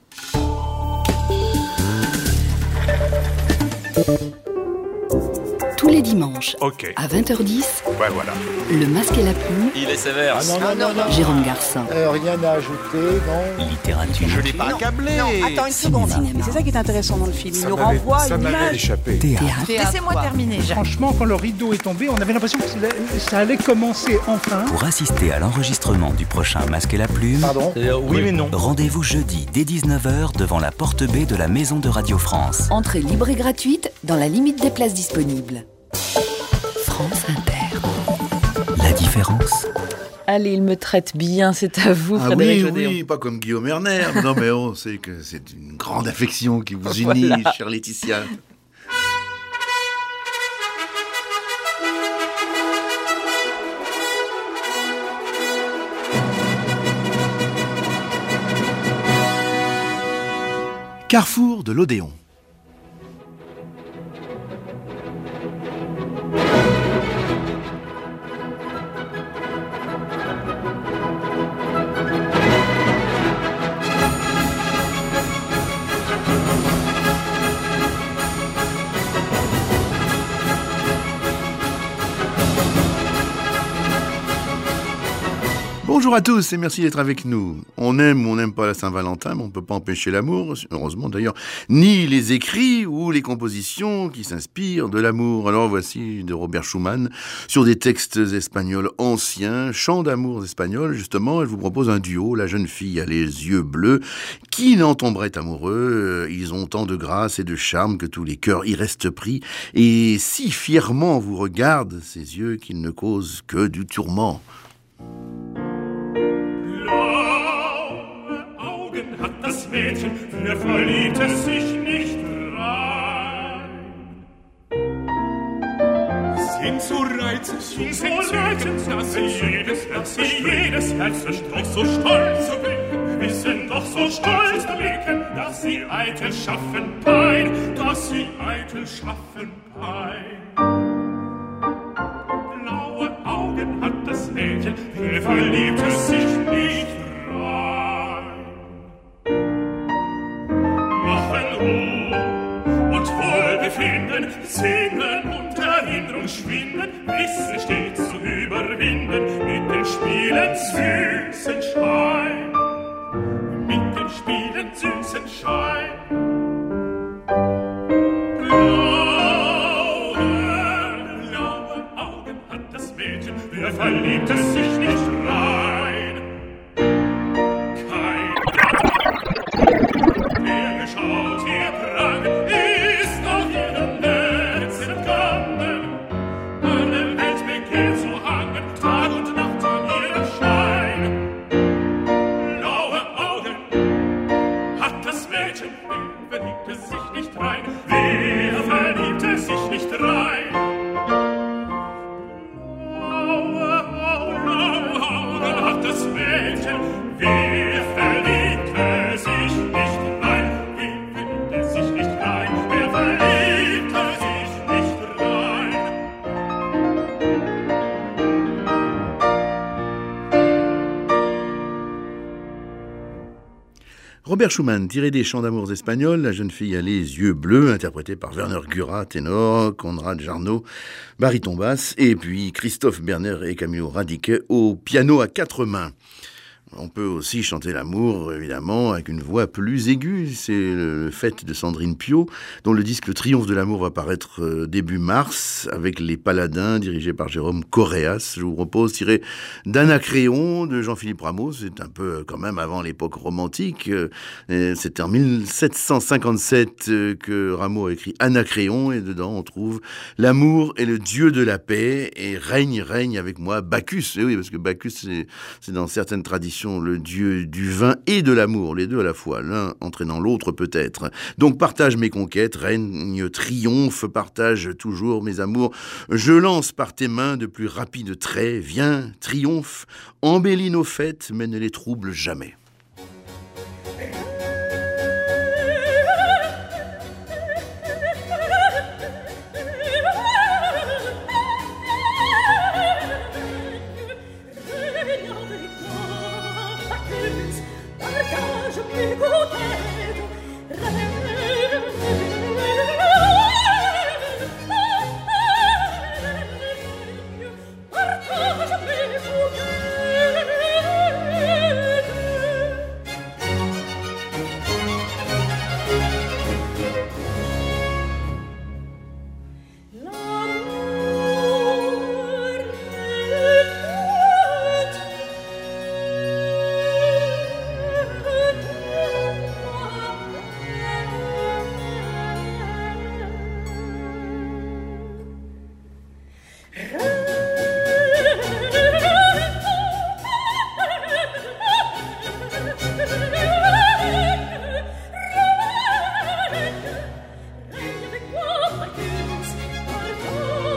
Tous les dimanches, okay. à vingt heures dix, ouais, voilà. Le Masque et la Plume. Il est sévère. Ah, non, non, non, non. Jérôme Garcin. Euh, rien à ajouter, non. Littérature. Je l'ai pas accablé. Non, attends une seconde. Mais c'est ça qui est intéressant dans le film. Il nous renvoie ça une image. image. Échappé. Théâtre. Laissez-moi terminer. Franchement, quand le rideau est tombé, on avait l'impression que ça allait commencer enfin. Pour assister à l'enregistrement du prochain Masque et la Plume, Pardon euh, oui, oui mais non. Rendez-vous jeudi dès dix-neuf heures devant la porte B de la Maison de Radio France. Entrée libre et gratuite dans la limite des places disponibles. France Inter. La différence. Allez, il me traite bien, c'est à vous, ah Frédéric oui, Odéon. Oui, pas comme Guillaume Erner. Non, mais on sait que c'est une grande affection qui vous unit, voilà. Chère Laetitia. Carrefour de l'Odéon. Bonjour à tous et merci d'être avec nous. On aime ou on n'aime pas la Saint-Valentin, mais on ne peut pas empêcher l'amour, heureusement d'ailleurs, ni les écrits ou les compositions qui s'inspirent de l'amour. Alors voici de Robert Schumann, sur des textes espagnols anciens, chants d'amour espagnols, justement, elle vous propose un duo, la jeune fille a les yeux bleus, qui n'en tomberait amoureux, ils ont tant de grâce et de charme que tous les cœurs y restent pris, et si fièrement vous regardent ces yeux qu'ils ne causent que du tourment. Hat das Mädchen, wer verliebt es sich nicht rein? Sind so reizend, sind so reizend, dass sie jedes Herz, sie jedes Herz doch so stolz zu blicken, wissen doch so stolz zu blicken, dass sie eitel schaffen Pein, dass sie eitel schaffen Pein. Blaue Augen hat das Mädchen, wer verliebt es sich nicht rein? Und Wohlbefinden, Singen und Erinnerung schwinden, Wissen stets zu überwinden, mit den Spielen süßen Schein, mit den Spielen süßen Schein. Blaue, blaue Augen hat das Mädchen, wer verliebt es sich nicht rein? Kein wer geschaut ihr Prang, ist auf ihrem Netz entgangen. Alle Welt begehrt zu hangen, Tag und Nacht in ihrem Schein. Blaue Augen hat das Mädchen, wer verliebte sich nicht rein? Wer verliebte sich nicht rein? Blaue, blaue Augen hat das Mädchen, wer verliebte sich nicht rein? Robert Schumann, tiré des chants d'amour espagnols, la jeune fille a les yeux bleus, interprétée par Werner Gurat, ténor, Conrad Jarno, baryton basse, et puis Christophe Berner et Camillo Radique au piano à quatre mains. On peut aussi chanter l'amour, évidemment, avec une voix plus aiguë. C'est le fait de Sandrine Piau, dont le disque Le Triomphe de l'amour va paraître début mars, avec Les Paladins, dirigé par Jérôme Correas. Je vous propose tiré d'Anacréon, de Jean-Philippe Rameau. C'est un peu quand même avant l'époque romantique. C'était en mille sept cent cinquante-sept que Rameau a écrit Anacréon, et dedans on trouve l'amour est le dieu de la paix, et règne, règne avec moi Bacchus. Et oui, parce que Bacchus, c'est, c'est dans certaines traditions le dieu du vin et de l'amour, les deux à la fois, l'un entraînant l'autre peut-être. Donc partage mes conquêtes, règne, triomphe, partage toujours mes amours. Je lance par tes mains de plus rapides traits, viens, triomphe, embellis nos fêtes, mais ne les trouble jamais. Partage mes conquêtes.